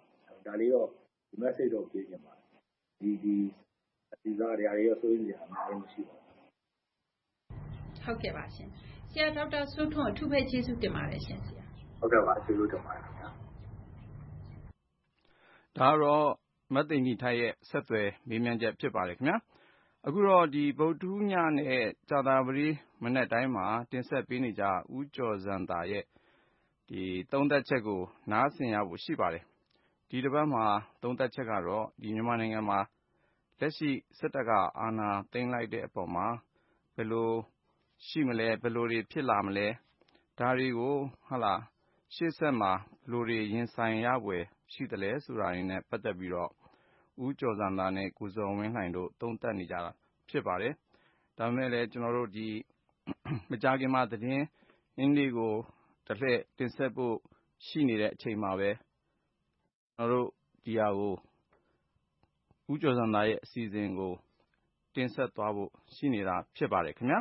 ဒါလေးတော့ message တော့ပေးချင်ပါတယ်ဒီဒီဒီစားတွေအရေးဆိုရင်အများကြီးမရှိပါဘူးဟုတ်ကဲ့ပါရှင်ဆရာဒေါက်တာစိုးထွန်းအထူးပဲကျေးဇူးတင်ပါတယ်ရှင်ဆရာဟုတ်ကဲ့ပါကျေးဇူးတင်ပါတယ်ခင်ဗျာဒါတော့မသိင်္ဂီထိုက်ရဲ့ဆက်သွယ်မေးမြန်းချက်ဖြစ်ပါတယ်ခင်ဗျာအခုတော့ဒီဗုဒ္ဓညနဲ့ကြာသပတေးမနေ့တိုင်းမှာတင်ဆက်ပေးနေကြဦးကျော်ဇံသာရဲ့ဒီသုံးသက်ချက်ကိုနားဆင်ရဖို့ရှိပါတယ်ဒီတစ်ပတ်မှာသုံးသက်ချက်ကတော့ဒီမြန်မာနိုင်ငံမှာလက်ရှိစစ်တပ်ကအာဏာသိမ်းလိုက်တဲ့အပေါ်မှာဘယ်လိုရှိမလဲဘယ်လိုတွေဖြစ်လာမလဲဒါတွေကိုဟုတ်လားရှေ့ဆက်မှာဘယ်လိုတွေရင်ဆိုင်ရပွဲရှိတယ်လဲဆိုတာတွေနဲ့ပတ်သက်ပြီးတော့ဦးကျော်ဇံသာနဲ့ကိုဇော်ဝင်းလှိုင်တို့သုံးသပ်နေကြတာဖြစ်ပါတယ်ဒါပေမဲ့လည်းကျွန်တော်တို့ဒီမကြာခင်မှာသတင်းအင်းလေးကိုတစ်လှည့်တင်ဆက်ဖို့ရှိနေတဲ့အချိန်မှာပဲကျွန်တော်တို့ဒီဟာကိုဦးကျော်ဇံသာရဲ့အစီအစဉ်ကိုတင်ဆက်သွားဖို့ရှိနေတာဖြစ်ပါတယ်ခင်ဗျာ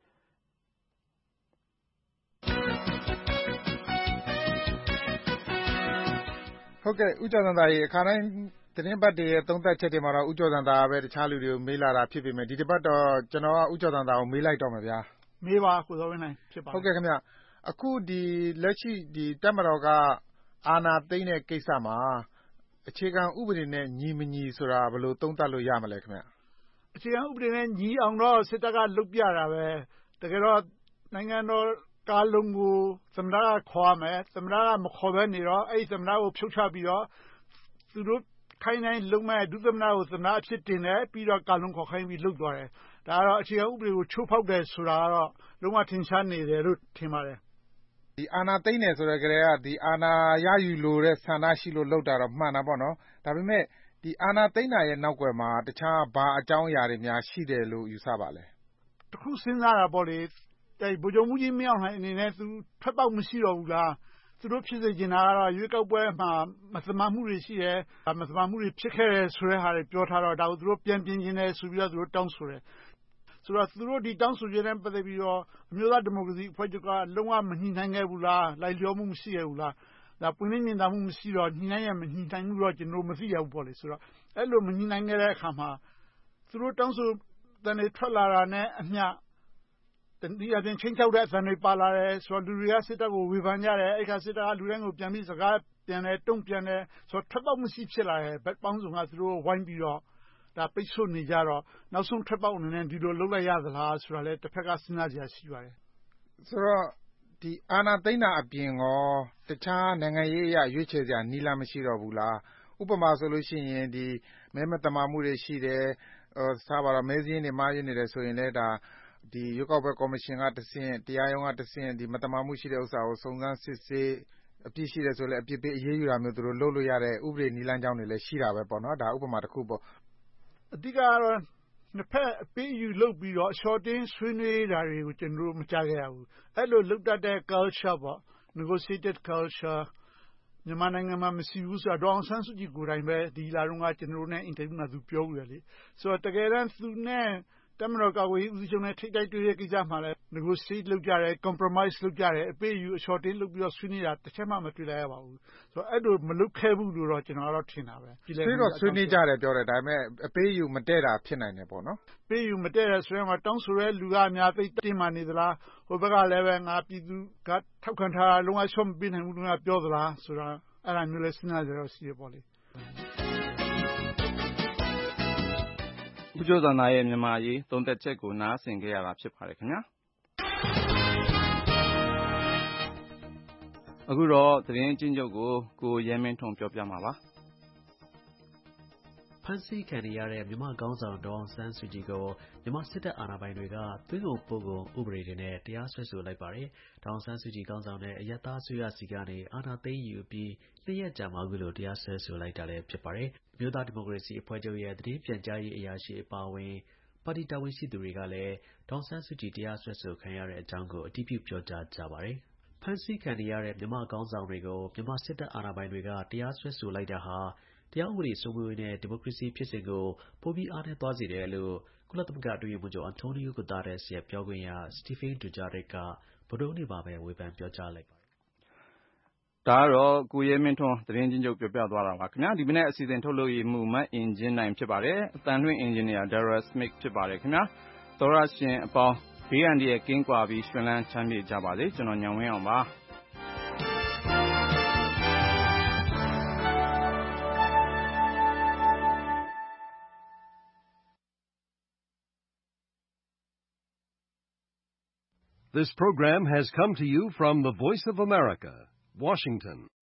ဟုတ်ကဲ့ဦးကျော်ဇံသာရေအခါတိုင်းသတင်းပတ်တွေရဲ့သုံးသပ်ချက်တွေမှာတော့ဦးကျော်ဇံသာပဲတခြားလူတွေကိုမေးလာတာဖြစ်ပေမဲ့ဒီတစ်ပတ်တော့ကျွန်တော်ကဦးကျော်ဇံသာကိုမေးလိုက်တော့မှာဗျာမေးပါကိုစောဝင်းနိုင်ဖြစ်ပါဟုတ်ကဲ့ခင်ဗျအခုဒီလက်ရှိဒီတပ်မတော်ကအာဏာသိမ်းတဲ့ကိစ္စမှာအခြေခံဥပဒေနဲ့ညီမညီဆိုတာဘယ်လိုသုံးသပ်လို့ရမလဲခင်ဗျအခြေခံဥပဒေနဲ့ညီအောင်တော့စစ်တပ်ကလုပ်ပြတာပဲတကယ်တော့နိုင်ငံတော်ကားလုံးကိုသမ္မတကခေါ်မယ်သမ္မတကမခေါ်ဘဲနေတော့အဲ့ဒီသမ္မတကိုဖြုတ်ချပြီးတော့သူတို့ခိုင်းတိုင်းလုံးမဲ့ဒုသမ္မတကိုသမ္မတအဖြစ်တင်တယ်ပြီးတော့ကာလုံးခေါ်ခိုင်းပြီးလုပ်သွားတယ်ဒါကတော့အခြေခံဥပဒေကိုချိုးဖောက်တယ်ဆိုတာကတော့လုံးဝထင်ရှားနေတယ်လို့ထင်ပါတယ်ဒီအာဏာသိမ်းတယ်ဆိုတဲ့ကလေးကဒီအာဏာရယူလို့တဲ့ဆန္ဒရှိလို့လုပ်တာတော့မှန်တာပေါ့နော်ဒါပေမဲ့ဒီအာဏာသိမ်းတာရဲ့နောက်ွယ်မှာတခြားဘာအကြောင်းအရာတွေများရှိတယ်လို့ယူဆပါလဲတခုစဉ်းစားတာပေါ့လေအဲ့ဗိုလ်ချုပ်မှုကြီးမင်းအောင်လှိုင်အနေနဲ့သူထွက်ပေါက်မရှိတော့ဘူးလားသူတို့ဖြစ်စေချင်တာကတော့ရွေးကောက်ပွဲမှာမသမာမှုတွေရှိတယ်မသမာမှုတွေဖြစ်ခဲ့တယ်ဆိုတဲ့ဟာတွေပြောထားတော့ဒါကိုသူတို့ပြန်ပြင်ခြင်းတယ်ဆိုပြီးတော့သူတို့တောင်းဆိုတယ်ဆိုတော့သူတို့ဒီတောင်းဆိုခြင်းနဲ့ပတ်သက်ပြီးတော့အမျိုးသားဒီမိုကရေစီအဖွဲ့ချုပ်ကလုံးဝမညှိနှိုင်းခဲ့ဘူးလားလိုက်လျောမှုမရှိခဲ့ဘူးလားဒါပွင့်လင်းမြင်သာမှုမရှိတော့ညှိနှိုင်းရမညှိနှိုင်းဘူးတော့ကျွန်တော်မသိရဘူးပေါ့လေဆိုတော့အဲ့လိုမညှိနှိုင်းခဲ့တဲ့အခါမှာသူတို့တောင်းဆိုတဲ့နေထွက်လာတာနဲ့အမျှဒီအပြင်ချင်းချောက်တဲ့အသံတွေပါလာတယ်ဆိုတော့လူတွေကစစ်တပ်ကိုဝေဖန်ကြတယ်အဲ့ခါစစ်တပ်ကလူတိုင်းကိုပြန်ပြီးစကားပြန်တယ်တုံ့ပြန်တယ်ဆိုတော့ထွက်ပေါက်မရှိဖြစ်လာတယ်ဘက်ပေါင်းစုံကသူတို့ဝိုင်းပြီးတော့ဒါပိတ်ဆို့နေကြတော့နောက်ဆုံးထွက်ပေါက်အနေနဲ့ဒီလိုလုပ်လိုက်ရသလားဆိုတာလဲတစ်ဖက်ကစဉ်းစားကြရရှိပါတယ်ဆိုတော့ဒီအာဏာသိမ်းတာအပြင်ရောတခြားနိုင်ငံရေးအရရွေးချယ်စရာနီလာမရှိတော့ဘူးလားဥပမာဆိုလို့ရှိရင်ဒီမဲမတမာမှုတွေရှိတယ်ဟိုစားပါတော့မဲစင်းတွေမှားရနေတယ်ဆိုရင်လည်းဒါဒီရွေးကောက်ပွဲကော်မရှင်ကတဆင့်တရားရုံးကတဆင့်ဒီမတမာမှုရှိတဲ့ဥစ္စာကိုစုံစမ်းစစ်ဆေးအပြစ်ရှိတယ်ဆိုလည်းအပြစ်ပေးအေးအေးယူတာမျိုးသူတို့လုပ်လို့ရတဲ့ဥပဒေနည်းလမ်းကြောင်းတွေလည်းရှိတာပဲပေါ့နော်ဒါဥပမာတစ်ခုပေါ့အဓိကကတော့နှစ်ဖက်အပေးအယူလုပ်ပြီးတော့ shorting ဆွေးနွေးတာတွေကိုကျွန်တော်တို့မကြားခဲ့ရဘူးအဲ့လိုလုပ်တတ်တဲ့ culture ပေါ့ negotiated culture မြန်မာနိုင်ငံမှာမရှိဘူးဆိုတော့ဒေါအောင်ဆန်းစုကြည်ကိုယ်တိုင်ပဲဒီလာတော့ကကျွန်တော်တို့နဲ့ interview မှာသူပြောဦးတယ်လေဆိုတော့တကယ်တမ်းသူနဲ့တမတော်ကာကွယ်ရေးဦးစီးချုပ်နဲ့ထိပ်တိုက်တွေ့တဲ့ကိစ္စမှာလည်း negotiate လုပ်ကြတယ် compromise လုပ်ကြတယ်အပေးအယူ shorting လုပ်ပြီးတော့ဆွေးနွေးတာတစ်ချက်မှမတွေ့လိုက်ရပါဘူးဆိုတော့အဲ့လိုမလုပ်ခဲ့ဘူးလို့တော့ကျွန်တော်ကတော့ထင်တာပဲဆွေးတော့ဆွေးနွေးကြတယ်ပြောတယ်ဒါပေမဲ့အပေးအယူမတည့်တာဖြစ်နိုင်တယ်ပေါ့နော်အပေးအယူမတည့်တယ်ဆိုရင်မှတောင်းဆိုတဲ့လူကအများသိတင်းမှနေသလားဟိုဘက်ကလည်းပဲငါပြည်သူကထောက်ခံထားတာလုံးဝရှော့မပေးနိုင်ဘူးလို့ကပြောသလားဆိုတာအဲ့ဒါမျိုးလဲစဉ်းစားကြတော့ရှိရပေါ့လေဦးကျော်ဇံသာရဲ့မြန်မာရေးသုံးသက်ချက်ကိုနားဆင်ကြရတာဖြစ်ပါတယ်ခင်ဗျာအခုတော့သတင်းအချင်းချုပ်ကိုကိုရဲမင်းထွန်းပြောပြမှာပါဖမ်းဆီးခံရတဲ့မြန်မာခေါင်းဆောင်ဒေါ်အောင်ဆန်းစုကြည်ကိုမြန်မာစစ်တပ်အာဏာပိုင်တွေကသွင်းကုန်ပို့ကုန်ဥပဒေတွေနဲ့တရားစွဲဆိုလိုက်ပါတယ်။ဒေါ်အောင်ဆန်းစုကြည်ခေါင်းဆောင်တဲ့အရပ်သားအစိုးရစီကနေအာဏာသိမ်းယူပြီးနှစ်ရက်ကြာမှအခုလိုတရားစွဲဆိုလိုက်တာလည်းဖြစ်ပါတယ်။မြို့သားဒီမိုကရေစီအဖွဲ့ချုပ်ရဲ့သတင်းပြန်ကြားရေးအရာရှိအပါအဝင်ပါတီတာဝန်ရှိသူတွေကလည်းဒေါ်အောင်ဆန်းစုကြည်တရားစွဲဆိုခံရတဲ့အကြောင်းကိုအတည်ပြုပြောကြားကြပါတယ်။ဖမ်းဆီးခံရတဲ့မြန်မာခေါင်းဆောင်တွေကိုမြန်မာစစ်တပ်အာဏာပိုင်တွေကတရားစွဲဆိုလိုက်တာဟာတရားဥပဒေစိုးမိုးရေးနဲ့ဒီမိုကရေစီဖြစ်စဉ်ကိုပိုပြီးအားနည်းသွားစေတယ်လို့ကုလသမဂ္ဂအတွင်းရေးမှူးချုပ်အန်တိုနီယို ဂူတာရက်စ်ရဲ့ပြောခွင့်ရစတီဖင်ဒူဂျာရစ်ကဗုဒ္ဓဟူးနေ့မှာပဲဝေဖန်ပြောကြားလိုက်ပါတယ်ဒါကတော့ကိုရဲမင်းထွန်းသတင်းချင်းချုပ်ပြောပြသွားတာပါခင်ဗျာဒီမနေ့အစီအစဉ်ထုတ်လို့ရမှုမှအင်ဂျင်နိုင်ဖြစ်ပါတယ်အတန်လွှင့်အင်ဂျင်နီယာ Dara Smith ဖြစ်ပါတယ်ခင်ဗျာသောရရှင်အပေါင်းဘေးအန္တရာယ်ကင်းကွာပြီးရှင်လန်းချမ်းမြေ့ကြပါစေကျွန်တော်ညံဝင်းအောင်ပါ This program has come to you from the Voice of America, Washington.